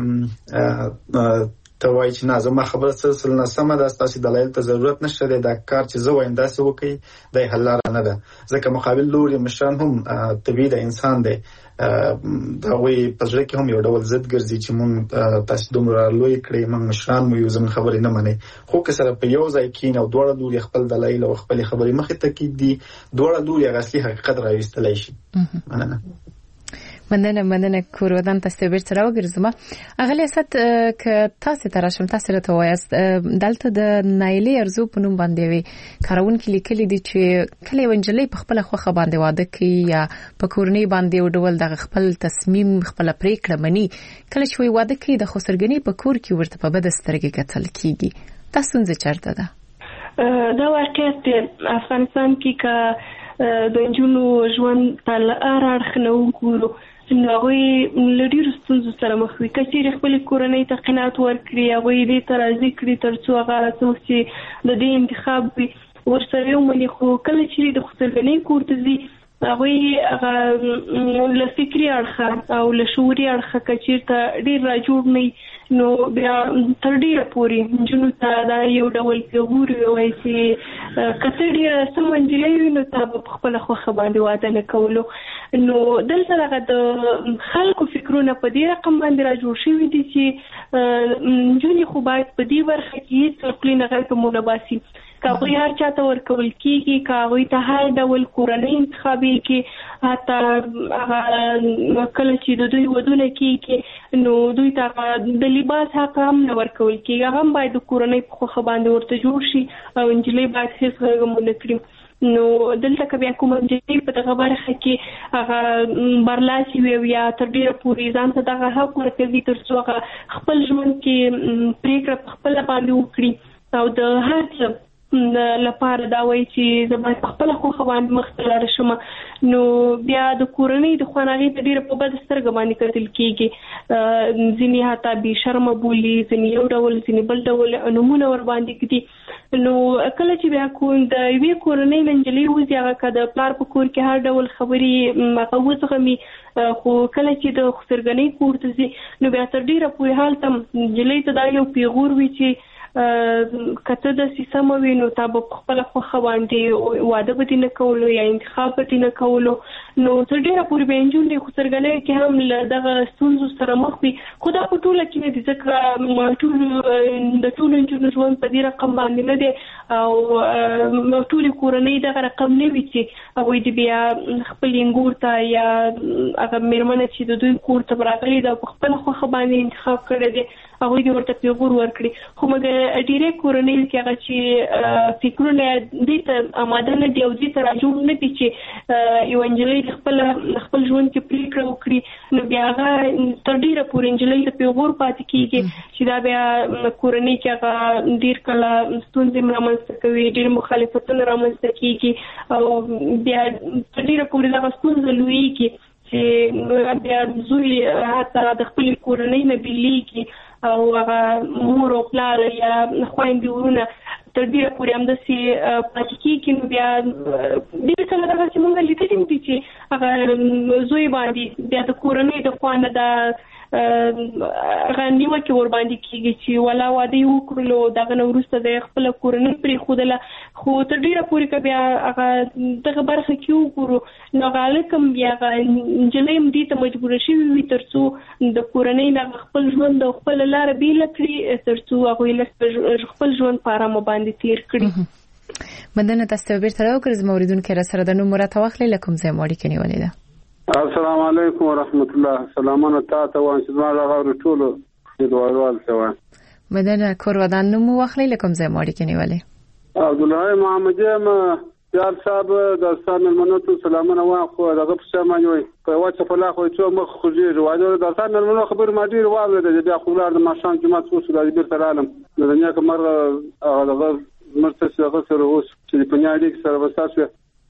[SPEAKER 3] ته وایي چې نه زما خبره سلسله ناسمه ده، ستاسې دلایل ته ضرورت نشته دی، دا کار چې زه وایم داسې وکړئ، دا یې حل لاره نه ده. ځکه مقابل لوري مشران هم طبیعي د انسان دی، د هغوی په زړه کې هم یو ډول ضد ګرځي چې مونږ تاسې دومره لوی کړئ، مونږ مشران مو یو، زموږ خبرې نه منئ. خو که سره په یو ځای کښېني او دواړه لوري خپل دلایل او خپلې خبرې مخې ته کېږدي، دواړه لوري هغه اصلي حقیقت راویستلی شي. مننه.
[SPEAKER 1] مننه مننه کورودان تاسو بیرته راوګرځم. اغلی اسد ک تاسو ته راشم، تاسو راته وایاست دلته د نایلی ارزو په نوم باندې وي کارون کې لیکلي دي چې کله ونجلې په خپل خوخه باندې واده کوي یا په کورنۍ باندې وډول د خپل تصمیم خپل پریکړه مني، کله چې وي واده کوي د خسرګنی په کور کې ورته په بد سترګې کتل کیږي. تاسو څنګه چرته ده؟
[SPEAKER 4] دا واقعیت افغانستان کې کا د جنونو ژوند تل اړه نه وګورو، نو هغوی له ډېرو ستونزو سره مخ وي. که چېرې خپلې کورنۍ ته قناعت ورکړي، هغوی دې ته راضي کړي تر څو هغه څوک چې د دې انتخاب وي ورسره ومني. خو کله چې د خسرګنۍ کور ته ځي، هغوی هغه له فکري اړخه او له شعوري اړخه که چېرته ډېر راجوړ نه وي، نو بیا تر ډېره پورې نجونو ته دا یو ډول پیغور وایي چې که ته ډېره سمه نجلۍ وي نو تا به په خپله خوښه باندې واده نه کولو. نو دلته هغه د خلکو فکرونه په دې رقم باندې را جوړ شوي دي چې نجونې خو باید په دې برخه کې هېڅ عقلي نغل ته مونه باسي. که هغوی هر چا ته ورکول کېږي، که هغوی ته هر ډول کورنۍ انتخابي کې، حتی هغه کله چې د دوی ودونه کېږي نو دوی ته هغه د لباس حق هم نه ورکول کېږي، هغه هم باید د کورنۍ په خوښه باندې ورته جوړ شي او نجلۍ باید هېڅ غږ ونه کړي. نو دلته که بیا کومه نجلۍ په دغه برخه کې هغه برلاسي وي او یا تر ډېره پورې ځان ته دغه حق ورکوي تر څو هغه خپل ژوند کې پرېکړه په خپله باندې وکړي او د هر څه لپاره دا وایي چې زه باید په خپله خوښه باندې مخته لاړه شم، نو بیا د کورنۍ د خوا هغې ته ډېره په بده سترګه باندې کتل کېږي. ځینې حتی بې شرمه بولي، ځینې یو ډول، ځینې بل ډول نومونه ورباندې ږدي. نو کله چې بیا د یوې کورنۍ نه نجلۍ وځي، هغه که د پلار په کور کې هر ډول خبرې هغه وزغمي، خو کله چې د خسرګنۍ کور ته ځي نو بیا تر ډېره پورې هلته نجلۍ ته دا یو پیغور وي چې که ته داسې سمه وي نو تا به په خپله خوښه باندې واده به دې نه کولو یا انتخاب به دې نه کولو. نو تر ډېره پورې بیا نجونې خسرګنۍ کې هم له دغه ستونزو سره مخ وي. خو دا په ټوله کې نه دي، ځکه ټول د ټولو نجونو ژوند په دې رقم باندې نه دی او ټولې کورنۍ دغه رقم نه وي چې هغوی دې بیا خپل انګور ته یا هغه مېرمنه چې د دوی کور ته راغلې ده په خپله خوښه باندې انتخاب کړی دی، هغوی دې ورته پیغور ورکړي. خو مګر ډېری کورنۍ کې هغه چې فکرونه دې ته آماده نه دي او دې ته راجوړ نه دي چې یوه نجلۍ د خپل خپل ژوند کې پرېکړه وکړي، نو بیا هغه تر ډېره پورې نجلۍ ته پیغور پاتې کېږي چې دا بیا کورنۍ کې هغه ډېر کله ستونزې رامنځته کوي، ډېر مخالفتونه رامنځته کېږي او بیا تر ډېره پورې دغه ستونزه لویېږي چې بیا زوی حتی د خپلې کورنۍ نه بېلېږي او هغه مور او پلار یا خویندې ورونه تر ډېره پورې همداسې پاتې کېږي. نو بیا ډېر کله دغسې مونږ لیدلي دي چې هغه زوی باندې بیا د کورنۍ د خوا نه دا هغه نیوکې ورباندې کېږي چې ولا واده یې وکړلو، دغه نه وروسته د خپله کورنۍ پرېښودله. خو تر ډېره پورې که بیا هغه دغه برخه کې وګورو نو هغه هلک هم بیا هغه نجلۍ هم دې ته مجبوره شوې وي تر څو د کورنۍ نه خپل ژوند او خپله لاره بېله کړي، تر څو هغوی خپل ژوند په ارامه باندې تېر کړي.
[SPEAKER 1] مننه. تاسو ته بیرته راوګرځم. اورېدونکي راسره د نوم مو راته واخلئ، له کوم ځای مو اړیکه نیولې ده؟
[SPEAKER 5] السلام علیکم ورحمت الله. سلامونه تاسو وایم چې زما راغورو ټولو د دوالوال څخه.
[SPEAKER 1] مننه. کور ودان نوم واخلئ، له کوم ځای مو اړیکه نیولې؟
[SPEAKER 5] عبدالله محمد یم. یار صاحب د ستاسو ملمنو سلامونه وایم، خو دغه په څه معنی وي په واچ په لا خو څو مخ خوږي واده د ستاسو ملمنو خبر ما ډیر واورید بیا خو لار د ماشان جمعه څو د بیر تر عالم د دنیا کومه هغه دغه مرته څه سره اوس چې په نیا دې سره وساسه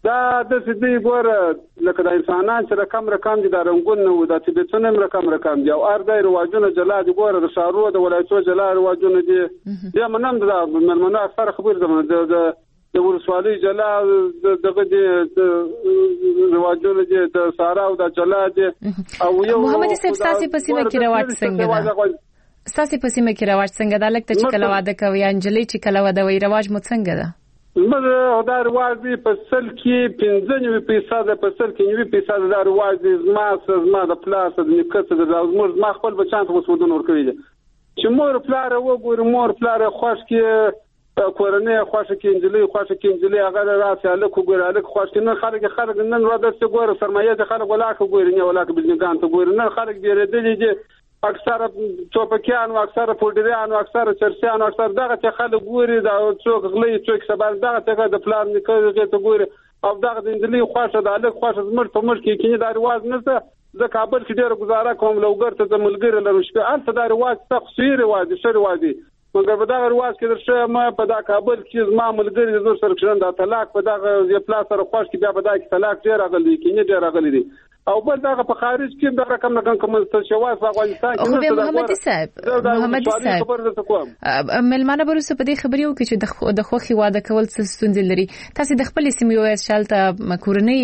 [SPEAKER 5] دا د سدي ګوره لکه د انسانان چې رقم رقم دي د رنگون نو د طبيعتونو رقم رقم دي او ارده رواجونه جلا دي ګوره د شارو د ولایتو جلا رواجونه دي یا منم د منمنه اکثر خبر زمونه د د ورسوالي جلا دغه د رواجونه دي د سارا او د جلا دي او یو
[SPEAKER 1] محمد صاحب تاسو په سیمه کې رواج څنګه ده تاسو په سیمه کې رواج څنګه ده لکه چې کله واده کوي انجلي چې کله واده وي رواج مو څنګه ده
[SPEAKER 5] زما دا رواج دی په سل کې پنځه نوي پیسې ده په سل کې نوي پیسې ده رواج دی زما زما د پلاس د نکته د زموږ ما خپل بچان ته وسودون ورکوي چې مور پلار وګور مور پلار خوښ کې کورنۍ خوښ کې انجلي خوښ کې انجلي هغه راځي الکو ګور الک خوښ کې نه خلک خلک نن را درته ګور سرمایه د خلک ولاکه ګور نه ولاکه بزنګان ته ګور نه خلک ډېر دي اکثر چوپکیان او اکثر پوډریان او اکثر چرسیان او اکثر دغه ته خلک ګوري دا څوک غلي څوک سبا دغه ته د پلان نکړي ته ګوري او دغه د انجلي خوښه د الک خوښه زمر په ملک کې کینی دا رواج نه څه د کابل کې ډېر گزاره کوم لوګر ته د ملګری لرو شپه الته دا رواج تخصیصي رواج شری رواج مګر په دا رواج کې درشه ما په دا کابل کې زما ملګری د زور سره کړن دا طلاق په دا یو پلاس سره خوښ کې بیا په دا کې طلاق ډېر راغلی کینی ډېر راغلی دي او بل دغه په خارج کې د رقم نه کوم څه شواز په افغانستان کې
[SPEAKER 1] نه محمد صاحب محمد صاحب ملمانه بروسه په دې خبرې وکړي چې د خوخي واده کول څه ستونزې لري تاسو د خپل سیمې وایي شالته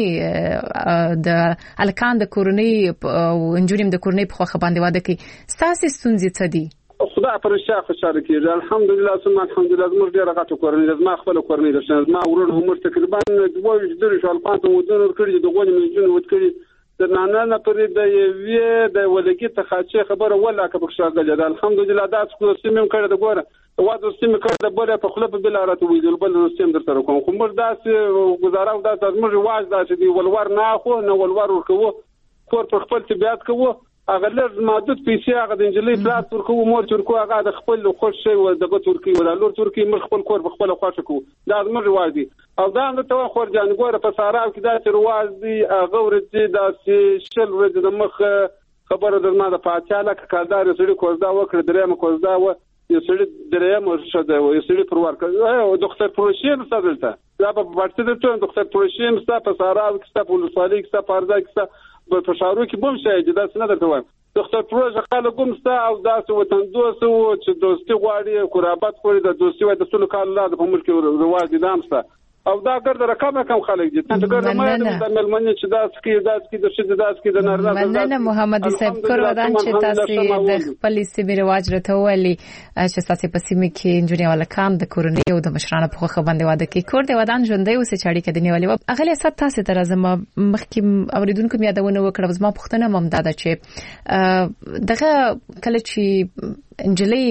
[SPEAKER 1] کورنۍ د الکان د کورنۍ او انجوریم د کورنۍ په خوخه باندې واده کوي تاسو ستونزې څه دي
[SPEAKER 5] خدا پر شا خوشاله کیږي الحمدلله ثم الحمدلله زموږ ډیره غټه کورنۍ زما خپل کورنۍ ده زما ورونه هم تقریبا دوه درې شو الفانته ودونه کړی د غوړي مليون ود کړی د نانانه پرې د یوې د ولګي ته خاصه خبره ولا که بخښاګل ده الحمدلله دا څه سیمه کړه د ګوره واده سیمه کړه د بل په خپل بل راته ویل بل سیمه در سره کوم خو موږ داسې گزاره او داسې موږ واج داسې دی ولور نه خو نه ولور ورکو کور پر خپل طبيعت کوو هغه لږ محدود پیسې هغه د انجلي پلاس ورکو مور ورکو هغه د خپل خوښ شي او دغه ترکی او د لور ترکی مخ خپل کور په خپل خوښ کو دا زموږ رواج دي او دا نو ته خور جان ګوره په ساراو کې دا رواج دي هغه ورته دا شل ورته د مخ خبره درنه د پاتاله کاردار سړي کوزدا وکړه درېم کوزدا و یو سړي درېم ورشده و یو سړي پر ورکړ او ډاکټر پروشین سره دا په ورته ته ډاکټر پروشین ستا په ساراو کې ستا په لوسالي کې ستا پاردا کې ستا په شارو کې بم شي چې دا څنګه درته وایم ډاکټر پروژه خلک هم ستا او داسې وطن دوست او چې دوستي غواړي قرابت غواړي د دوستي وای د ټول کال لا په ملک رواج دي دامسته او دا ګرځره کم کم خلک دي څنګه ګرځره مې د ملمنې چې داس کې داس کې د شې داس کې د نارنه
[SPEAKER 1] مننه محمد صاحب کورودان چې تاسو د خپل سیمې رواج راته ولي چې تاسو په سیمه کې انجنیر ولکان د کورنۍ او د مشرانو په خو باندې واده کې کور دی ودان ژوندۍ اوسې چاړي کې دی نیولې اغلی ست تاسو تر زما مخکې اوریدونکو مې یادونه وکړه زما پښتنه ممداده چې دغه کله چې انجلي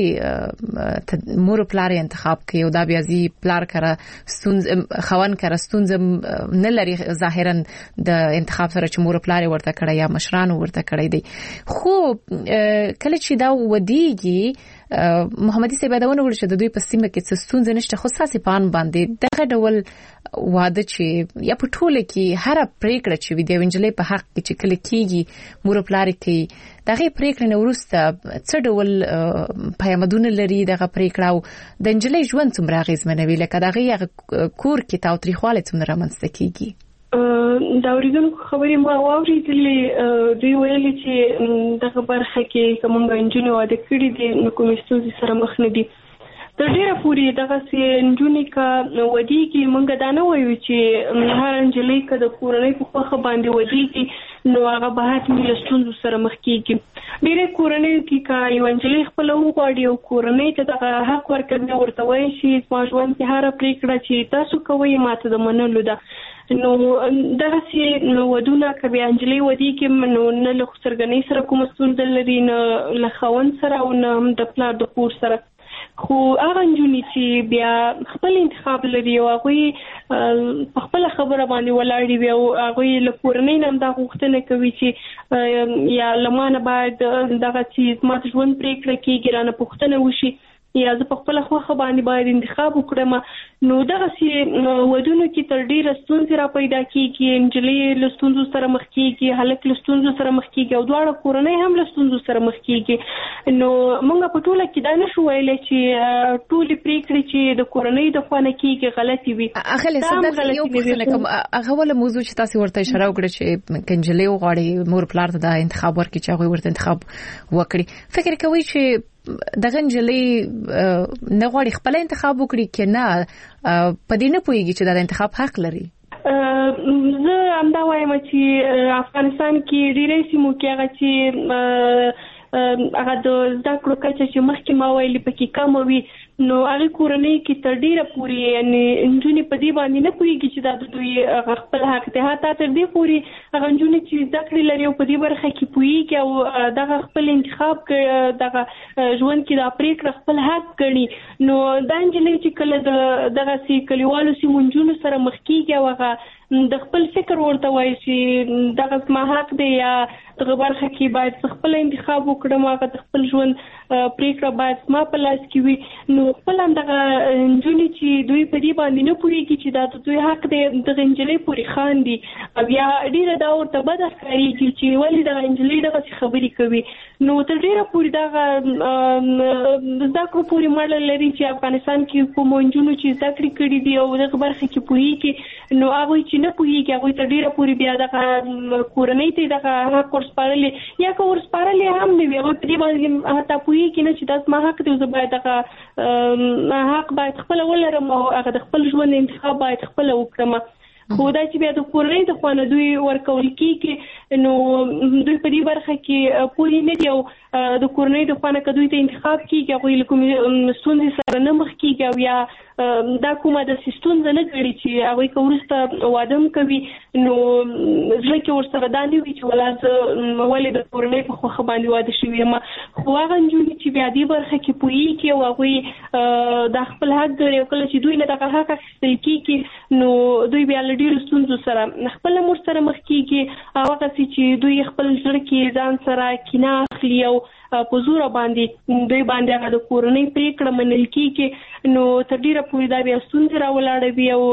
[SPEAKER 1] مور پلار انتخاب کوي او دا بیا زی پلار کړه ستونز خوان کړه ستونز نه لري ظاهرا د انتخاب سره چې مور پلار ورته کړه یا مشران ورته کړی دی خو کله چې دا ودیږي محمدي صاحب دا ونه ورشه د دوی په سیمه کې څه ستونزې نشته خو ساسي پان باندې دغه ډول واده چې یا په ټوله کې هر پریکړه چې وي د انجلي په حق کې چې کله کیږي مور پلار کې دغه پریکړه نو ورسته څه ډول پیامدونه لري دغه پریکړه او د انجلي ژوند څومره غیزمنوي لکه دغه کور کې تاوتریخواله څومره رامنځته کیږي
[SPEAKER 4] دا اوریدونکو خبرې ما واورېدلې دوی ویلي چې دغه برخه کې کومه انجونی واده کړي دي نو کومې ستونزې سره مخ نه دي تر ډیره پورې دغه سي انجونی کا ودی کې مونږ دا نه وایو چې هر انجلۍ کا د کورنۍ په خوخه باندې ودی کې نو هغه به هاتمي ستونزې سره مخ کیږي ډیره کورنۍ کې کا یو انجلۍ خپل وغواړي او کورنۍ ته دغه حق ورکړي ورته وایي چې ما ژوند کې هر پریکړه چې تاسو کوئ ماته د منلو ده نو دغه سي نو ودونه کبي انجلي ودی کې نو نه له سرګنۍ سره کوم ستونزه لري نه له خوان سره او نه هم د پلار د کور سره خو هغه انجونی چې بیا خپل انتخاب لري او هغه خپل خبره باندې ولاړ دی او هغه له کورنۍ نن دا غوښتنه کوي چې یا لمانه باید دغه چې ما ژوند پریکړه کې ګرانه پوښتنه وشي یا زه په خپل خوخه باندې باید انتخاب وکړم نو دغه سي ودونو کې تر ډیره ستونزې را پیدا کیږي انجلۍ له ستونزو سره مخ کیږي هلک له ستونزو سره مخ کیږي او دواړه کورنۍ هم له ستونزو سره مخ کیږي نو موږ په ټوله کې دا نشو ویلای چې ټولې پریکړې چې د کورنۍ د خوا نه کیږي غلطي وي.
[SPEAKER 1] اخلي صدق یو پوښتنه کوم هغه ول موضوع چې تاسو ورته اشاره وکړه چې کنجلې وغواړي مور پلار ته د انتخاب ورکړي چې هغه ورته انتخاب وکړي فکر کوي چې د غنجلې نه غواړي خپل انتخاب وکړي کنه په دې نه پوهیږي چې د انتخاب حق لري.
[SPEAKER 4] زه همدا وایم چې افغانستان کې ډېرې سیمو کې هغه چې هغه د زده کړو کچه چې مخکې ما ویلي پکې کم وي نو هغه کورنۍ کې تر ډیره پوري یعنی انجونې په دې باندې نه پوهیږي چې دا د دوی خپل حق دی حتی تر دې پوري هغه انجونې چې زده کړې لري او په دې برخه کې پوهیږي او دغه خپل انتخاب کوي دغه ژوند کې د پریکړه خپل حق ګڼي نو دا انجلۍ چې کله د دغه سي کلیوالو سیمو انجونو سره مخ کیږي او هغه د خپل فکر ورته وایي چې دغه ما حق دی یا دغه برخه کې باید خپل انتخاب وکړم هغه د خپل ژوند پریکړه باید ما په لاس کې وي نو خپل دغه انجونې چې دوی په دې باندې نه پوهیږي چې دا د دوی حق دی دغه انجلۍ پورې خاندي او بیا ډیره دا ورته بده ښکارېږي چې ولې دغه انجلۍ دغسې خبرې کوي نو تر ډیره پورې دغه زده کړو پورې مړه لري چې افغانستان کې کومو نجونو چې زده کړې کړي دي او دغه برخه کې پوهیږي نو هغوی چې نه پوهیږي هغوی تر ډیره پورې بیا دغه کورنۍ ته دغه حق ورسپارلې یا که ورسپارلې هم نه وي هغوی په دې باندې حتی پوهیږي نه چې دا زما حق دی زه باید دغه حق باید خپل ولرم او هغه د خپل ژوند انتخاب باید خپل وکړم خو دا چې بیا د کورنۍ د خوا نه دوی ورکول کېږي نو دوی په دې برخه کې پوهې نه دي او د کورنۍ د خوا نه که دوی ته انتخاب کېږي هغوی له کومې ستونزې سره نه مخ کېږي او یا دا کومه داسې ستونزه نه ګڼي چې هغوی که وروسته واده هم کوي نو زړه کې ورسره دا نه وي چې ولا زه ولې د کورنۍ په خوښه باندې واده شوې یم خو هغه نجونې چې بیا دې برخه کې پوهېږي او هغوی دا خپل حق ګڼي او کله چې دوی نه دغه حق اخیستل کېږي نو دوی بیا له ډېرو ستونزو سره خپله مور سره مخ کېږي او هغسې چې دوی خپل زړه کې ځان سره کینه اخلي او په زوره باندې دوی باندې هغه د کورنۍ پریکړه منل کېږي نو تر ډیره پورې دا بیا ستونزې راولاړوي او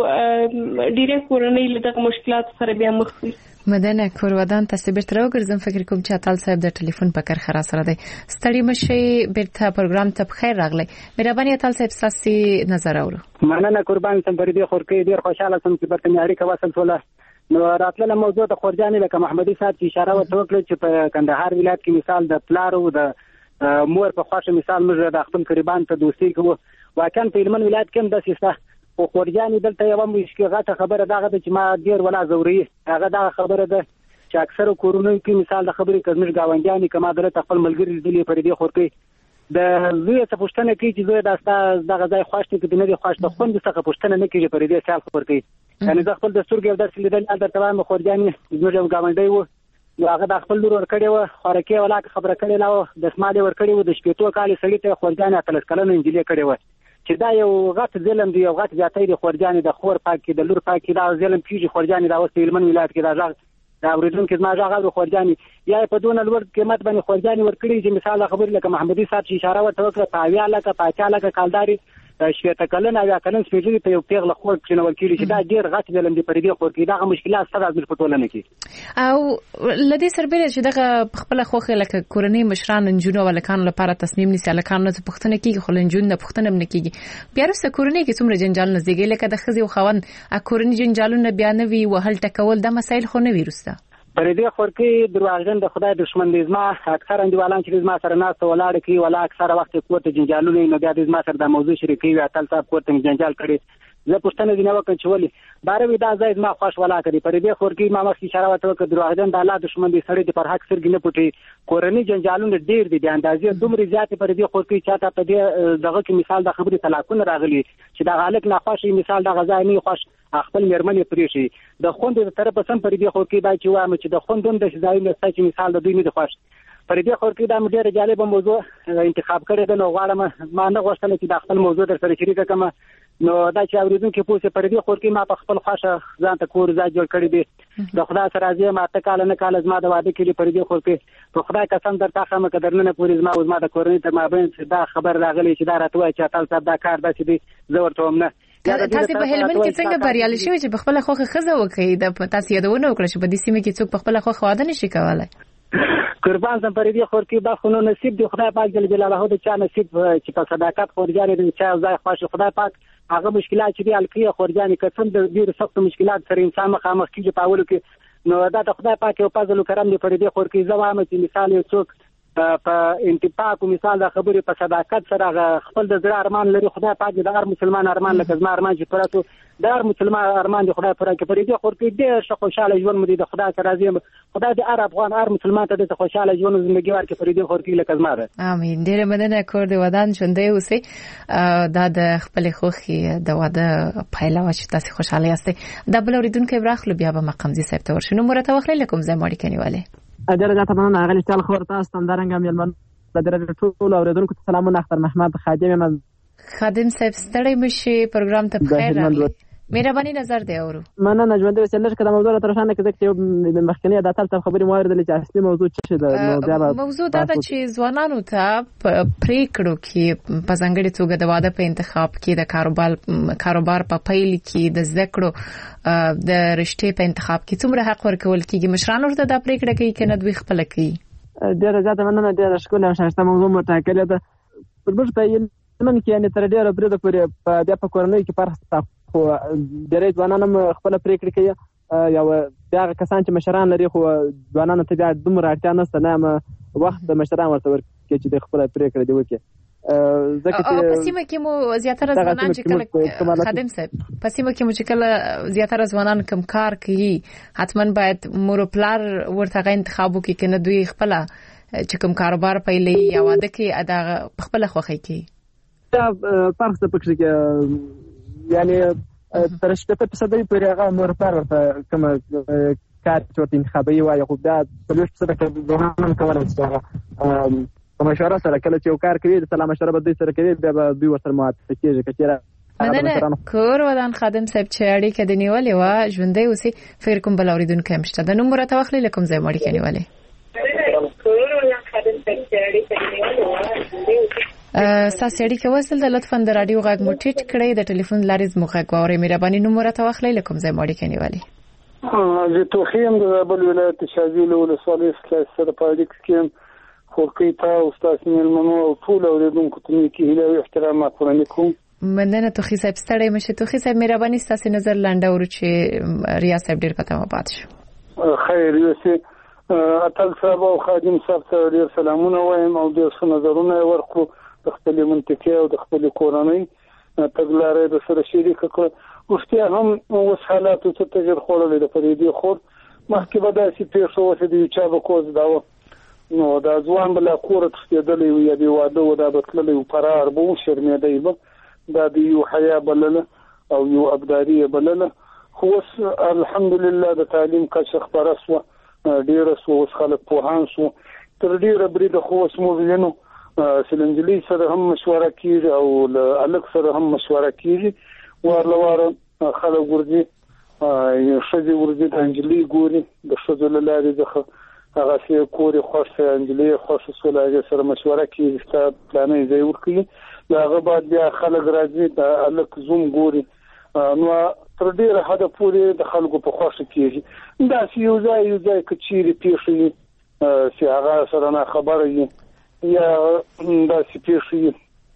[SPEAKER 4] ډیرې کورنۍ له دغه مشکلاتو سره بیا مخ وي.
[SPEAKER 1] مدنه کورودان تاسو بیرته راوګرځم فکر کوم چې اتل صاحب د ټلیفون په کار خرا سره دی ستړي مشي بیرته پروګرام ته بخیر راغلی مهرباني اتل صاحب تاسو نظر اورو.
[SPEAKER 6] مننه قربان سم پرې دی خورکې ډیر خوشاله سم چې برته اړیکه وصل شوله نو راتله موضوع د خورجانې لکه محمدي صاحب چې اشاره وکړه چې په کندهار ولایت کې مثال د پلارو د مور په خواشه مثال موږ د خپل قربان ته دوستي کوو واقعا په هلمند ولایت کې هم داسې شته خو خورجانې دلته یوه مشکل غټه خبره دغه ده چې ما ډېر ولا ځوري هغه دغه خبره ده چې اکثره کورونو کې مثال د خبرې که زموږ ګاونډیان که ما دلته خپل ملګري لیدلي پر دې خورکۍ د زوی څخه پوښتنه کوي چې زوی دا ستا دغه ځای خوښ دی که دې نه دی خوښ د خویندې څخه پوښتنه نه کېږي پر دې سیال خبر کوي یعنې زه خپل د سترګو یو داسې لیدل درته وایم خورجانې زموږ یو ګاونډی و نو هغه د خپل لور ورکړې وه خوارکۍ ولاکه خبره کړې نه وه دسمال یې ورکړې وه د شپېتو کالې سړي ته یې خورجانې اتلس کلنه نجلۍ کړې وه چې دا یو غټ ظلم دی یو غټ زیاتی دی خورجانې د خور پاک کې د لور پاک کې دا ظلم کېږي خورجانې دا اوس په هلمند ولایت کې دا غږ دا اورېدونکي زما غږ اوري خورجانې یا یې په دونه لوړ قیمت باندې خورجانې ورکړي چې مثال خبرې لکه محمدي صاحب چې اشاره ورته وکړه په اویا لکه په اته لکه کالداري شپېته کلن اویا کلن سپېڅلي په یو پېغله خور کښېنول کېږي چې دا ډېر غټ ظلم دی پر دې خور کې دغه مشکلات شته زموږ په ټولنه کې
[SPEAKER 1] او له دې سربېره چې دغه خپله خوښه لکه کورنۍ مشران نجونو او هلکانو لپاره تصمیم نیسي هلکانو نه پوښتنه کېږي خو له نجونو نه پوښتنه هم نه کېږي بیا وروسته کورنۍ کې څومره جنجالونه زېږي لکه د ښځې او خاوند کورنۍ جنجالونه بیا نه وي وهل ټکول دا مسایل خو نه وي وروسته
[SPEAKER 6] پر دې خورکۍ درواغجن د خدای دشمن دی زما اکثر انډیوالان چې زما سره ناسته ولاړه کوي ولا اکثره وخت کور ته جنجالونه نو بیا د زما سره دا موضوع شریکوي اتل صاحب کور ته جنجال کړي زه پوښتنه ځینې وکړم چې ولې باروي دا ځای زما خوښ ولا کړي پر دې خورکۍ ما مخکې اشاره ورته وکړه درواغجن د الله دشمن دی سړی د پر حق سترګې نه پټوي کورني جنجالونه ډېر دي د اندازې دومرې زیاتې پر دې خورکۍ چاته په دې دغه کې مثال د خبرې طلاقونه راغلي چې دغه هلک ناخوښ وي مثال دغه ځای نه خوښ خپل مېرمن یې پرېښي د خویندو د طرفه سم پر دې خورکۍ دا چې وایم چې د خویندو هم داسې ځایونه شته چې مثال د دوی نه دي خوښ پر دې خورکۍ دا مې ډېره جالبه موضوع انتخاب کړې ده نو غواړم ما نه غوښتله چې دا خپل موضوع در سره شریکه کړم نو دا چې اوریدونکو په څه پر دې خور کې ما په خپل خاصه ځان ته کور ځای جوړ کړی دی د خدای سره راځي ما ته کال نه کال زما د واده کې پر دې خور کې په خدای قسم درته خامه قدرنه پوری زما او زما د کورنۍ ته مابین دا خبر راغلی چې دا راته وایي چې تاسو دا کار داسې دی زه ورته هم نه
[SPEAKER 1] تاسو په هلمند کې څنګه بریالي شوی چې په خپل خوخه خزه وکړي د تاسو یادونه وکړه چې په دې سیمه کې څوک په خپل خوخه واده نشي کولای
[SPEAKER 6] قربان زم پر دې خور کې با خو نو نصیب دی خدای پاک جل جلاله د چا نصیب چې په صداقت خورجانې د چا ځای خوښ خدای پاک هغه مشکلات چې دی الکیه خورجانې قسم د ډیر سخت مشکلات سره انسان مخامخ کیږي په اول کې نو دا د خدای پاک یو فضل کرم دی پر دې خور کې زوامه چې مثال یو څوک په انتفاق او مثال د خبرې په صداقت سره خپل د زړه ارمان لري خدای پاک د هر مسلمان ارمان لکه زما ارمان چې پراتو د هر مسلمان ارمان دی خدای پاک پر دې خور کې ډېر خوشاله ژوند مو دي د خدای سره راځي خدای د هر افغان هر مسلمان ته د خوشاله ژوند او ژوندۍ ورکړي پر دې خور کې لکه زما ده
[SPEAKER 1] امين ډېر مننه کور د ودان ژوندۍ اوسې دا د خپل خوخي د واده پایله چې تاسو خوشاله یاستئ د بل اوریدونکو برخلو بیا به مقامزي صاحب ته ورشنو مرته وخلې لکم زه ماړي کنيواله
[SPEAKER 7] اجازه راته مننه غلی تعال خبر تاسو تم درنګ مېلمن د درې ټول اوریدونکو ته سلامونه اختر محمد خادم
[SPEAKER 1] خادم صاحب ستړی مشي پروګرام ته بخیر راغلی مهرباني نظر دی اورو
[SPEAKER 7] مننه ژوند دې سلش کده موضوع تر شان کې ځکه د مخکنی د تاسو خبري مو ورده چې اصلي موضوع څه ده
[SPEAKER 1] موضوع موضوع دا چې ځوانانو ته پریکړو کې په ځانګړي توګه د واده په انتخاب کې د کاروبار کاروبار په پیل کې د ذکرو د رشتې په انتخاب کې څومره حق ورکول کېږي مشرانو ته د پریکړه کوي کنه دوی خپل کوي
[SPEAKER 7] ډیره زیاته مننه ډیره شکر یم شایسته موضوع متأکد ده په بل ځای من کې ان تر ډیره پرې د پرې بیا په کورنۍ کې فرق خو ډېر ځوانان خپل پریکړه کوي یا بیا کسان چې مشران لري خو ځوانان ته بیا دومره اړتیا نشته نه وخت د مشران ورته ورکړي چې د خپل پریکړه دی وکړي
[SPEAKER 1] ځکه چې په سیمه کې مو زیاتره ځوانان چې کله خادم صاحب په سیمه کې مو چې کله زیاتره ځوانان کم کار کوي حتما باید مور پلار ورته غو انتخاب وکړي کنه دوی خپل چې کوم کاروبار پیلې یا واده کې ادا خپل خوخي کوي
[SPEAKER 7] دا فرق څه پکې کې یعنی تر شپږ فیصد پورې هغه مور پلار ورته کوم کار چې انتخابي وایي خو دا څلور فیصد کې ځوانان کولای شي په مشوره سره کله چې یو کار کوي د سلام مشوره به دوی سره کوي بیا به دوی ورسره موافق کېږي کچېره
[SPEAKER 1] مننه کور ودان خادم صاحب چې اړیکه د نیولې و ژوندۍ اوسې فکر کوم بل اوریدونکو هم شته د نومره توخلې لکم ځای مړی کې نیولې
[SPEAKER 4] کور ودان خادم صاحب چې اړیکه د نیولې و ژوندۍ اوسې
[SPEAKER 1] ساسي اړیکه وصل د لطفا د رادیو غږ مو ټیټ کړئ د ټلیفون لارې زموږه غوړې مهرباني نومره توخلې لکم ځای مړی کې نیولې
[SPEAKER 5] زه توخیم د بل ولایت شاذیل ولسوالۍ سره په اړیکه کې خورکې ته او تاسو مېلمنو او ټول اوریدونکو ته نیکی هیله او احترامات وړاندې کوم
[SPEAKER 1] مننه توخی صاحب ستړی مشه توخی صاحب مهرباني تاسو نظر لاندې ورو چې ریاست صاحب ډیر پته مبات شو
[SPEAKER 5] خیر یوسي اتل صاحب او خادم صاحب ته ډیر سلامونه وایم او ډیر څه نظرونه ورکړو د خپل منطقې او د خپل کورنۍ تګلارې د سره شریک کړو اوسته هم اوس حالات څه تجربه خورلې د فریدي خور مخکې به داسې پیښه وسه د چا به کوز داوه نو دا ځوان بل کور تستیدلې وي د واده و د بتللې او فرار بو شرمېدای به دا د یو حیا بلله او یو ابداري بلله خو الحمدلله د تعلیم کا شخ پرسو ډیر سو خلک په هانسو تر ډیره برید خو اسمو وینو سلنجلی سره هم مشوره کیږي او الک سره هم مشوره کیږي ورلواره خلک ورځي یو شذي ورځي د انجلی ګوري د شذل لارې ځخه هغه چې کوري خوښه انجلې خوښه سولای سره مشوره کوي چې پلانې ځای ورکړي دا هغه بعد بیا خلک راځي د الک زوم ګوري نو تر ډیره حد پورې د خلکو په خوښه کېږي دا چې یو ځای یو ځای کچيري پیښي چې هغه سره نه خبره وي یا دا چې پیښي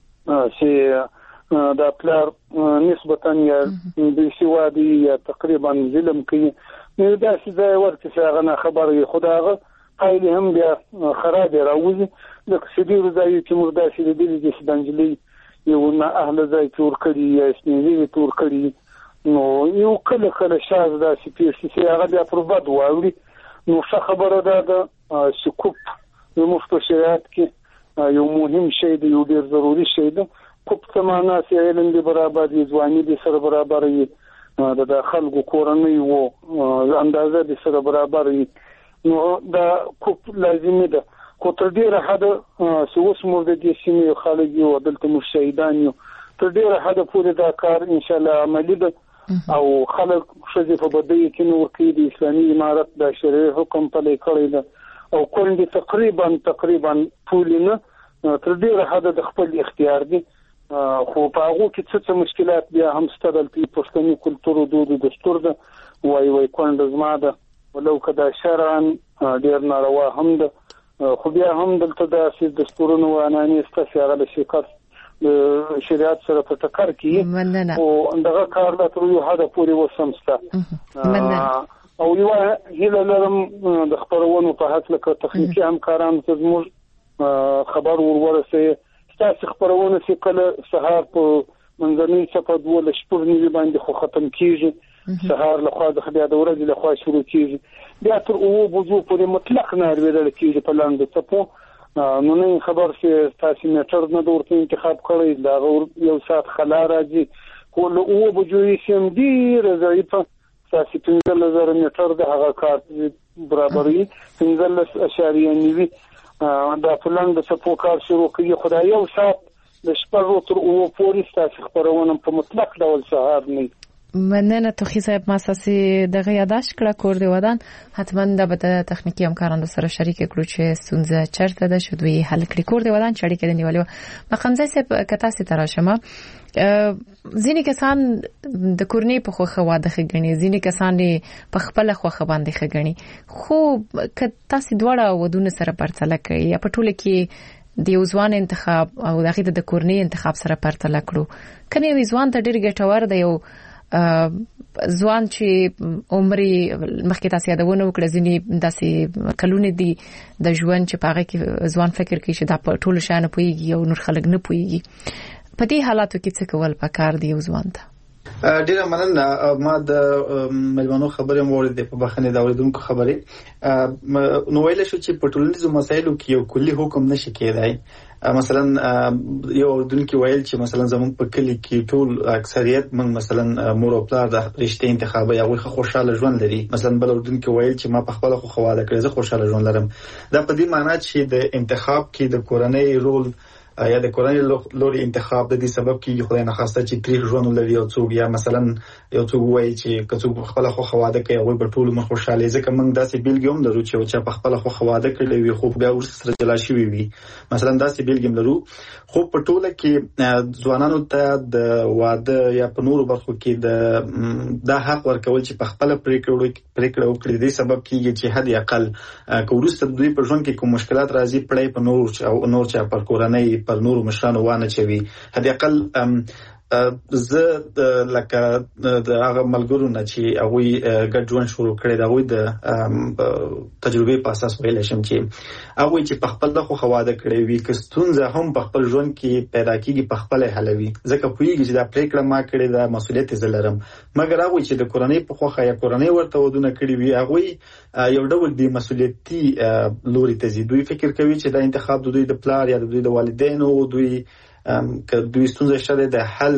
[SPEAKER 5] چې دا پلار نسبتا یا د سوادي یا تقریبا ظلم کوي نو دا چې ځای ورته چې هغه نه خبره وي خدای قایل هم بیا خراب راوځي د کسبیر ځای چې مردا چې د دې چې دنجلي یو نه اهل ځای تور کړی یا اسنیوي تور کړی نو یو کله کله شاز دا چې پیښې چې هغه بیا پر بد واوري نو څه خبره ده د سکوپ یو مستشارات کې یو مهم شی دی یو ډیر ضروری شی دی کوپ سمانه چې علم دی برابر دی ځواني دی سره برابر دی د داخل کورنۍ وو اندازه د سره برابر دی نو دا کوپ لازمي ده خو تر ډیره حد چې اوس موږ د دې سیمې خلک یو دلته مشاهدان یو تر ډیره حد پورې دا کار ان شاء الله عملی ده او خلک ښځې په بدۍ کې نور کې د اسلامي امارت د شرعي حکم پلي کړی ده او کونډې تقریبا تقریبا ټولې نه تر ډیره حد د خپل اختیار دي خو په هغه کې څه څه مشکلات بیا هم شته د پښتني کلتور او دود دستور ده وای وای کونډه زما ده ولو کدا شرعن ډیر ناروا هم ده خو بیا هم دلته د سیاست دستورونو واناني ستاسو هغه شکایت شریعت سره په ټکر کې او دغه کار د تر یو حد پورې وسمسته او یو هیله لرم د خبرونو په حق لکه تخنیکی همکارانو ته زموږ خبر ورورسه تاسو خبرونه چې کله سهار په منځنۍ صفه دوه شپږ نیوي باندې خو ختم کیږي سهار له خوا د خدای د ورځې له خوا شروع کیږي بیا تر اوه بجو پورې مطلق نه ورېدل کیږي په لاندې صفو نو نه خبر چې تاسو میټر نه ورته انتخاب کړی دا یو ساعت خلا راځي خو له اوه بجو یې سم ډیر ضعیفه تاسو پنځه زره میټر د هغه کار برابرۍ پنځه اشاریه نیوي دا پلان د صفو کار شروع کوي خدای یو ساعت د شپږ تر اوه پورې تاسو خبرونه په مطلق ډول سهار نه
[SPEAKER 1] مننه توخی صاحب ما اساسي دغه یاداش کړه کور دی ودان حتما د به تخنیکی همکارانو سره شریک کړو چې ستونزه چرته ده شو دوی حل کړي کور دی ودان شریک دي نیولې مخنځي صاحب کتا سي تراشمه ځینې کسان د کورنۍ په خوخه واده خګني ځینې کسان په خپل خوخه باندې خګني خو کتا سي دواړه ودونه سره پرتله کوي یا په ټوله کې د ځوان انتخاب او دغه د کورنۍ انتخاب سره پرتله کړو کني ځوان ته ډیر ګټور دی یو ځوان چې عمرې مخکې تاسو یادونه وکړه ځینې داسې کلونه دي د ژوند چې پاره کې ځوان فکر کوي چې دا په ټولو شان پويږي او نور خلک نه پويږي په دې حالاتو کې څه کول پکار دی ځوان ته
[SPEAKER 3] ډیره مننه ما د ملمنو خبرې مورید په بخنه دا اوریدونکو خبرې نو ویل شو چې په ټولنیزو مسایلو کې یو کلی حکم نشي کېدای مثلا یو اوریدونکو ویل چې مثلا زموږ په کلی کې ټول اکثریت موږ مثلا مور او پلار د رښتې انتخابي هغه خوشاله ژوند لري مثلا بل اوریدونکو ویل چې ما په خپل خو خواله کړی زه خوشاله ژوند لرم دا په دې معنی چې د انتخاب کې د کورنۍ رول یا د کورنۍ لوري انتخاب د دې سبب کې خدای نه خواسته چې تریخ ژوند لري او څوک یا مثلا یو څوک وایي چې کڅوک خپل خو خواده کوي او په ټول مخ خوشاله ځکه موږ داسې بیلګم لرو چې چې په خپل خو خواده کړي وي خو بیا ورسره جلا شي وي مثلا داسې بیلګم لرو خو په ټوله کې ځوانانو ته د واده یا په نورو برخو کې د د حق ورکول چې په خپل پریکړه پریکړه وکړي د سبب کې چې حد اقل کوورسته دوی په ژوند کې کوم مشکلات راځي پړې په نور او نور چې پر کورنۍ پر نورو مشرانو وانه چوي هدي اقل زه لکه د هغه ملګرو نه چې هغه ګډ ژوند شروع کړی دا وي د تجربه په اساس ویل شم چې هغه چې په خپل خو خواده کړی وي که ستونزه هم په خپل ژوند کې پیدا کیږي په خپل حلوي ځکه پوهیږي چې دا پریکړه ما کړې دا مسولیت زه لرم مګر هغه چې د کورنۍ په خوخه یا کورنۍ ورته ودونه کړی وي هغه یو ډول دی مسولیتي لوري ته زی دوی فکر کوي چې دا انتخاب د دوی د پلار یا د دوی د والدینو دوی که دوی ستونزه شته د حل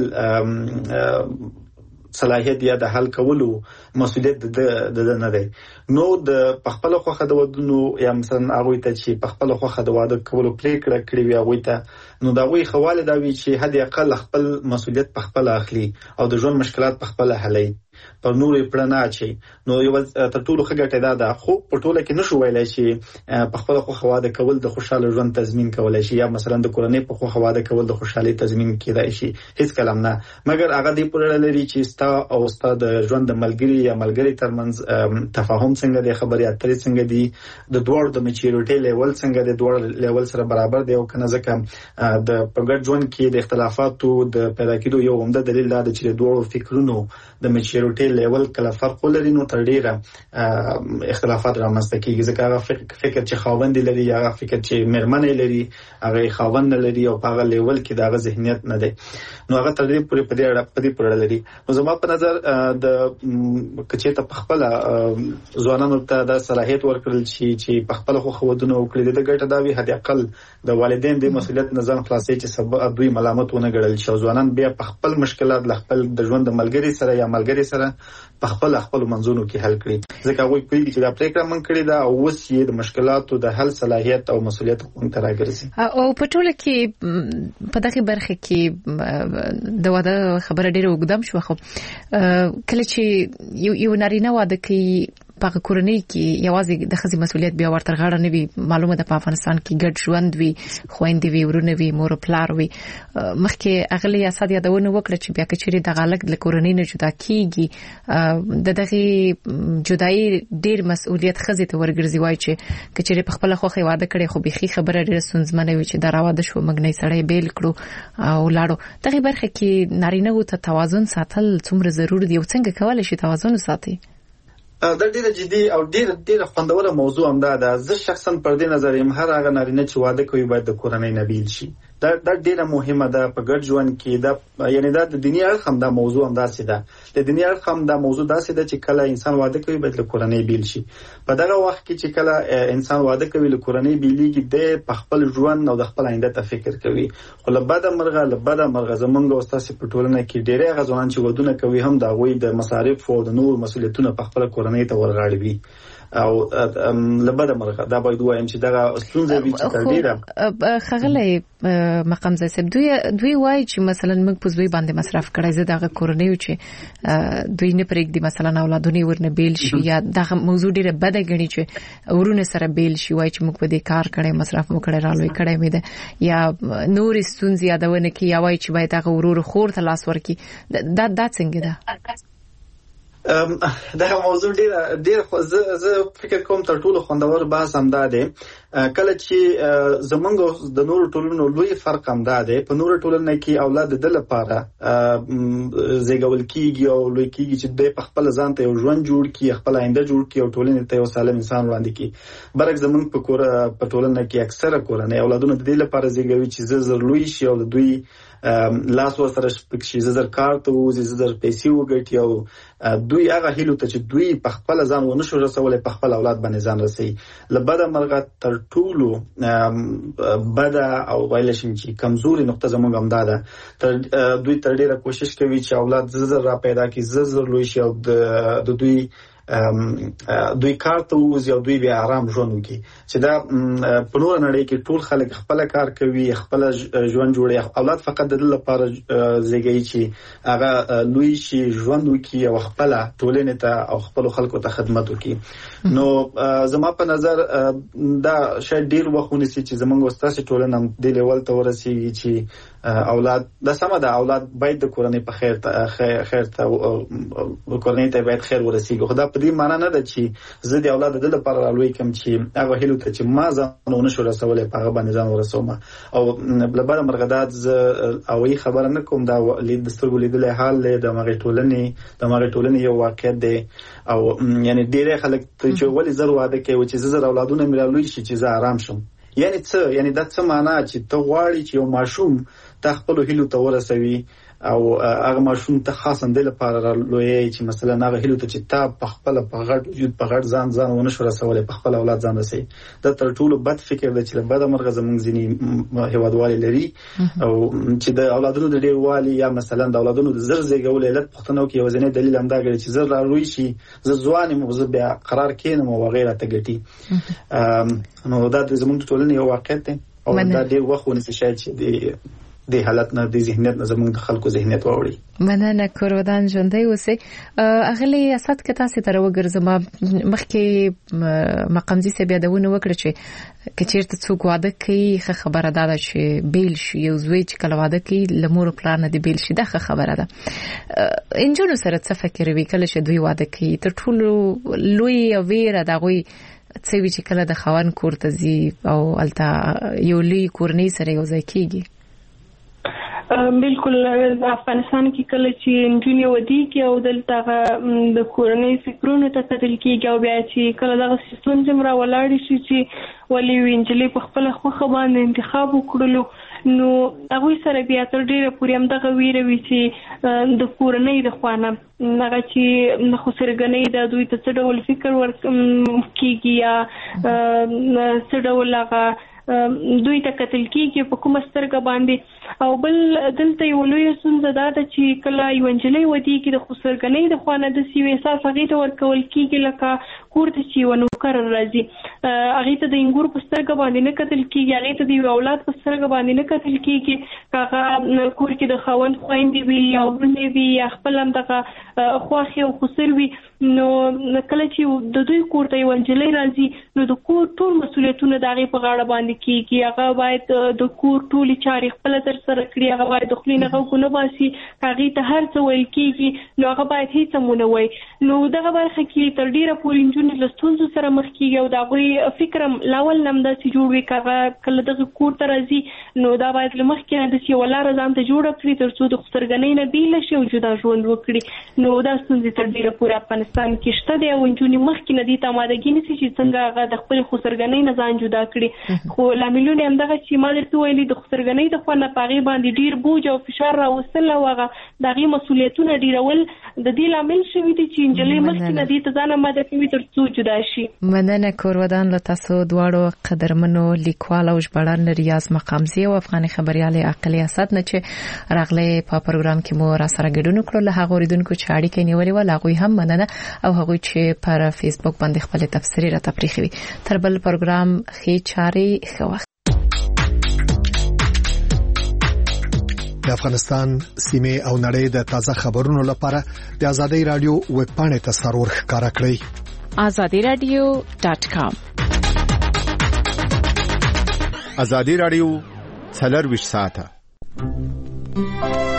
[SPEAKER 3] صلاحیت یا د حل کولو مسولیت د د نه دی نو د خپل خوخه د ودونو یا مثلا هغه ته چې په خپل خوخه د واده کولو پریکړه کړی وي هغه ته نو دا وی خواله دا وی چې حد اقل خپل مسولیت په خپل اخلي او د ژوند مشکلات په خپل حلي پر نورې پړنا چي نو یو تر ټولو ښه دا ده خو په ټوله کې نشو ویلای چې په خپل خو خواده کول د خوشاله ژوند تضمین کولای شي یا مثلا د کورنۍ په خو خواده کول د خوشحالي تضمین کیدای شي هیڅ کلام نه مګر هغه دې پوره لري چې ستا او ستا د ژوند د ملګری یا ملګری ترمنځ تفاهم څنګه دی خبرې اترې څنګه دي د دوړ د میچورټي لیول څنګه دی دوړ لیول سره برابر دی او کنه ځکه د پرګټ ژوند کې د اختلافاتو د پیدا کېدو یو عمده دلیل دا دی چې دوړ فکرونو د میچورټي لیول کله فرق ولري نو تر ډیره اختلافات رامنځته کیږي ځکه هغه فکر چې خاوند لري هغه فکر چې مېرمنې لري هغه خاوند لري او په هغه لیول کې دا غو ذهنیت نه دی نو هغه تر دې پورې په دې اړه په دې پورې لري نو زما په نظر د کچې ته خپل ځوانانو ته د صلاحیت ورکړل شي چې په خپل خو خودونه وکړي د ګټه دا وي هدي اقل د والدین د مسولیت نظام خلاصي چې سبب دوی ملامت ونه ګڼل شي ځوانان بیا په خپل مشکلات ل خپل د ژوند د ملګری سره یا ملګری سره سره په خپل خپل منځونو کې حل کړي، ځکه هغه کوي چې دا پریکړه من کړی دا او اوس یې د مشکلاتو د حل صلاحیت او مسولیت مونږ ته راګرځي.
[SPEAKER 1] او په ټوله کې په دغه برخه کې د واده خبره ډیره وګدم شو، خو کله چې یو یو نارینه واده کوي په کورنۍ کې یوازې د ښځې مسولیت بیا ورته غاړه نه وي. معلومه ده په افغانستان کې ګډ ژوند وي، خويندې وي، ورونه وي، مور او پلار وي. مخکې اغلی اساد یادونه وکړه چې بیا کچېری د غالک د کورنۍ نه جدا کیږي، د دغه جدایي ډیر مسؤلیت ښځې ته ورګرځي. وای چې کچېری په خپل خوخه واده کړي خو بيخي خبره ډیره سنځمنه وي چې دا راواده شو مګنی سړی بیل کړو او لاړو. دغه برخه کې نارینه ته توازن ساتل څومره ضروري دی او څنګه کولای شي توازن وساتي؟
[SPEAKER 3] دا ډیره جدي او ډیره ډیره خوندوره موضوع هم ده. زه شخصا پر دې نظر یم هر هغه نارینه چې واده کوي باید د کورنۍ نه بیل شي. دا دا ډیره مهمه ده په ګډ ژوند کې. دا یعنی دا د دنیا اړخ هم دا موضوع هم داسې ده، د دنیا اړخ هم دا موضوع داسې ده چې کله انسان واده کوي باید له کورنۍ بیل شي. په دغه وخت کې چې کله انسان واده کوي له کورنۍ بیلیږي د په خپل ژوند او د خپل آینده ته فکر کوي. خو له بده مرغه له بده مرغه زمونږ او تاسو په ټولنه کې ډیره غزونان چې ودونه کوي هم دا غوي د مصارف او د نور مسولیتونه په خپل کورنۍ ته ورغاړي او لبده مرغه دا باید وایم چې دا ستونزه وي چې تلډیره
[SPEAKER 1] خغله مقام زیسب دوی دوی وای چې مثلا موږ په دوی باندې مصرف کړای زه دغه کورنۍ چې دوی نه پرېږدي مثلا اولادونه ورنه بیل شي یا دغه موضوع ډیره بده غني چې ورونه سره بیل شي. وای چې موږ په دې کار کړای مصرف مو کړای رالوي کړای مې ده یا نور ستونزې یادونه کې یا وای چې باید هغه ورور خور ته لاس ورکي. دا دا څنګه ده؟
[SPEAKER 3] دا موضوع ډیره ډیره زه زه فکر کوم تر ټولو خوندور بحث هم دا دی. کله چې زمونږ د نورو ټولنو لوی فرق هم دا دی، په نورو ټولنو کې اولاد د لپاره زیږول کیږي او لوی کیږي چې د خپل ځان ته یو ژوند جوړ کړي، خپل آینده جوړ کړي او ټولنې ته یو سالم انسان وړاندې کړي. برعکس زمونږ په کور په ټولنه کې اکثره کورنۍ اولادونه د دې لپاره زیږوي چې زه زر لوی شي او دوی لاس ورسره شي، زه زر کار ته وځي، زه زر پیسې وګټي او دوی هغه هیلو ته چې دوی په خپل ځان ونه شو رسولای په خپل اولاد باندې ځان رسي. لبده مرغه تر ټولو بده او ویل شي چې کمزوري نقطه زموږ هم ده. تر دوی تر ډیره کوشش کوي چې اولاد زر را پیدا کړي، زر زر لوی شي او د دوی دوی کار ته وځي او دوی بیا آرام ژوند وکړي. چې دا په نور نړۍ کې ټول خلک خپل کار کوي، خپل ژوند جوړي. اولاد فقط د لپاره زیږي چې هغه لوی شي، ژوند وکړي او خپل ټولنې ته او خپل خلکو ته خدمت وکړي. نو زما په نظر دا شاید ډیر وخت ونیسي چې زمونږ استاد ټولنه د لیول ته ورسیږي چې اولاد د سمه ده اولاد باید د کورنۍ په خیر ته خیر ته کورنۍ ته باید خیر ورسیږي. خدا په دې معنی نه ده چې زه د اولاد د لپاره رالوي کوم چې هغه هیلو ته چې ما ځانونه شو رسولې په هغه باندې ځان ورسوم او بلبل مرغدات ز او ای خبره نه کوم دا لید دستور لیدلې حال د مغې ټولنې د مغې ټولنې یو واقعیت دی او یعنی ډیره خلک چې ولې زر واده کوي چې زر اولادونه ملالوي شي چې زه آرام شم. یعنی څه یعنی دا څه معنا چې ته غواړي چې یو ماشوم ته خپل هیلو ته ورسوي او هغه ماشوم ته خاصه د لپاره لوی چې مثلا هغه هیلو ته چې تا په خپل په غټ وجود په غټ ځان ځان ونه شو رسولې په خپل اولاد ځان رسي. دا تر ټولو بد فکر دی چې بد مرغه زمونږ ځینی هیوادوالي لري او چې د اولادونو د ډیر والي یا مثلا د اولادونو د زر زیږول علت پښتنو کې وزنه دلیل هم دا غړي چې زر راوي شي زه ځواني مو زه بیا قرار کینم او غیره ته ګټي. نو دا د زمونږ ټولنې یو واقعیت دی او دا ډیر وخت ونیسي شاید چې د د حالت نه د ذهنیت نه زموږ د خلکو ذهنیت وړي.
[SPEAKER 1] مننه کورودان ژوندۍ اوسئ. اغلی اسد که تاسو ته راوګرځم مخکې مقامزي سه بیا دونه وکړه چې کچیرته څوک واده کوي ښه خبره ده چې بیل شي یو زوی چې کله واده کوي لمور پلان نه دی بیل شي ده ښه خبره ده. انجونو سره څه فکر وی کله چې دوی واده کوي تر ټولو لوی ویره دغوی څه وی چې کله د خوان کور ته ځي او الته یو لوی کورنۍ سره یو ځای کیږي.
[SPEAKER 4] بالکل افغانستان کې کله چې انجونې ودی کې او دلته د کورنۍ فکرونو ته کتل کېږي او بیا چې کله دغه ستونزې مرا ولاړ شي چې ولې وینجلې په خپل خوخه باندې انتخاب وکړلو نو هغه سره بیا تر ډیره پورې هم دغه ویره وی چې د کورنۍ د خوانه هغه چې خو سرګنۍ د دوی ته څه ډول فکر ورکېږي یا څه ډول هغه دوی ته قتل کیږي په کومه سترګه باندې. او بل دلته یو لوی ستونزه دا ده چې کله یو نجلۍ ودی کې د خسرګنۍ د خوانه د سیوي احساس هغه ته ورکول کیږي لکه کور ته چې ونو کار راځي هغه ته د انګور په سترګه باندې نه قتل کیږي هغه ته د اولاد په سترګه باندې نه قتل کیږي هغه کور کې د خوند خويندې وي او ورنه وي خپل هم دغه خواخي او خسر وي نو کله چې د دوی کور ته یو نجلۍ راځي نو د کور ټول مسولیتونه دغه په غاړه باندې کیږي هغه باید د کور ټولي چاري خپل تر سره کړی هغه باید د خلینو غوونه باسي هغه ته هر څه ویل کیږي نو هغه باید هیڅ مونږ وای نو دغه برخه کې تر ډیره پورې انجونې لستونزو سره مخ کیږي او دا غوي فکرم لاول نم د چې جوړ وی کړه کله دغه کور ته راځي نو دا باید لمخ کې د سی ولا رضام ته جوړ کړی تر څو د خسرګنۍ نه بیل شي او جدا ژوند وکړي نو دا ستونزې تر ډیره پورې افغانستان کې شته دی او انجونې مخ کې ندي ته مادګی نشي چې څنګه هغه د خپل خسرګنۍ نه ځان جدا کړي خو لاملونه هم دغه چې ما درته ویلي د خسرګنۍ د خو نه پاغي باندې ډیر بوج او فشار راوستل او هغه دغه مسولیتونه ډیرول د دې لامل شوی دی چې انجلې مخ کې ندي ته ځان ماده کوي تر څو جدا شي.
[SPEAKER 1] مننه کورودان له تاسو دواړو قدرمنو لیکوال او ژباړن ریاض مقامزی او افغاني خبريال عقلی اسد نه چې راغله په پروګرام کې مو را سره ګډون کړل له هغه ریدونکو چې اړیکې نیولې و لاغوي هم مننه او هغه چې پر فیسبوک باندې خپل تفسیری را تفریخوي تر بل پروګرام خې چاري خو
[SPEAKER 8] د افغانستان سیمه او نړۍ د تازه خبرونو لپاره د آزادۍ رادیو ویب پاڼې ته سرور ښکارا کړئ
[SPEAKER 1] آزادی رادیو ډاٹ کام.
[SPEAKER 9] آزادی رادیو څلور ویشت ساعته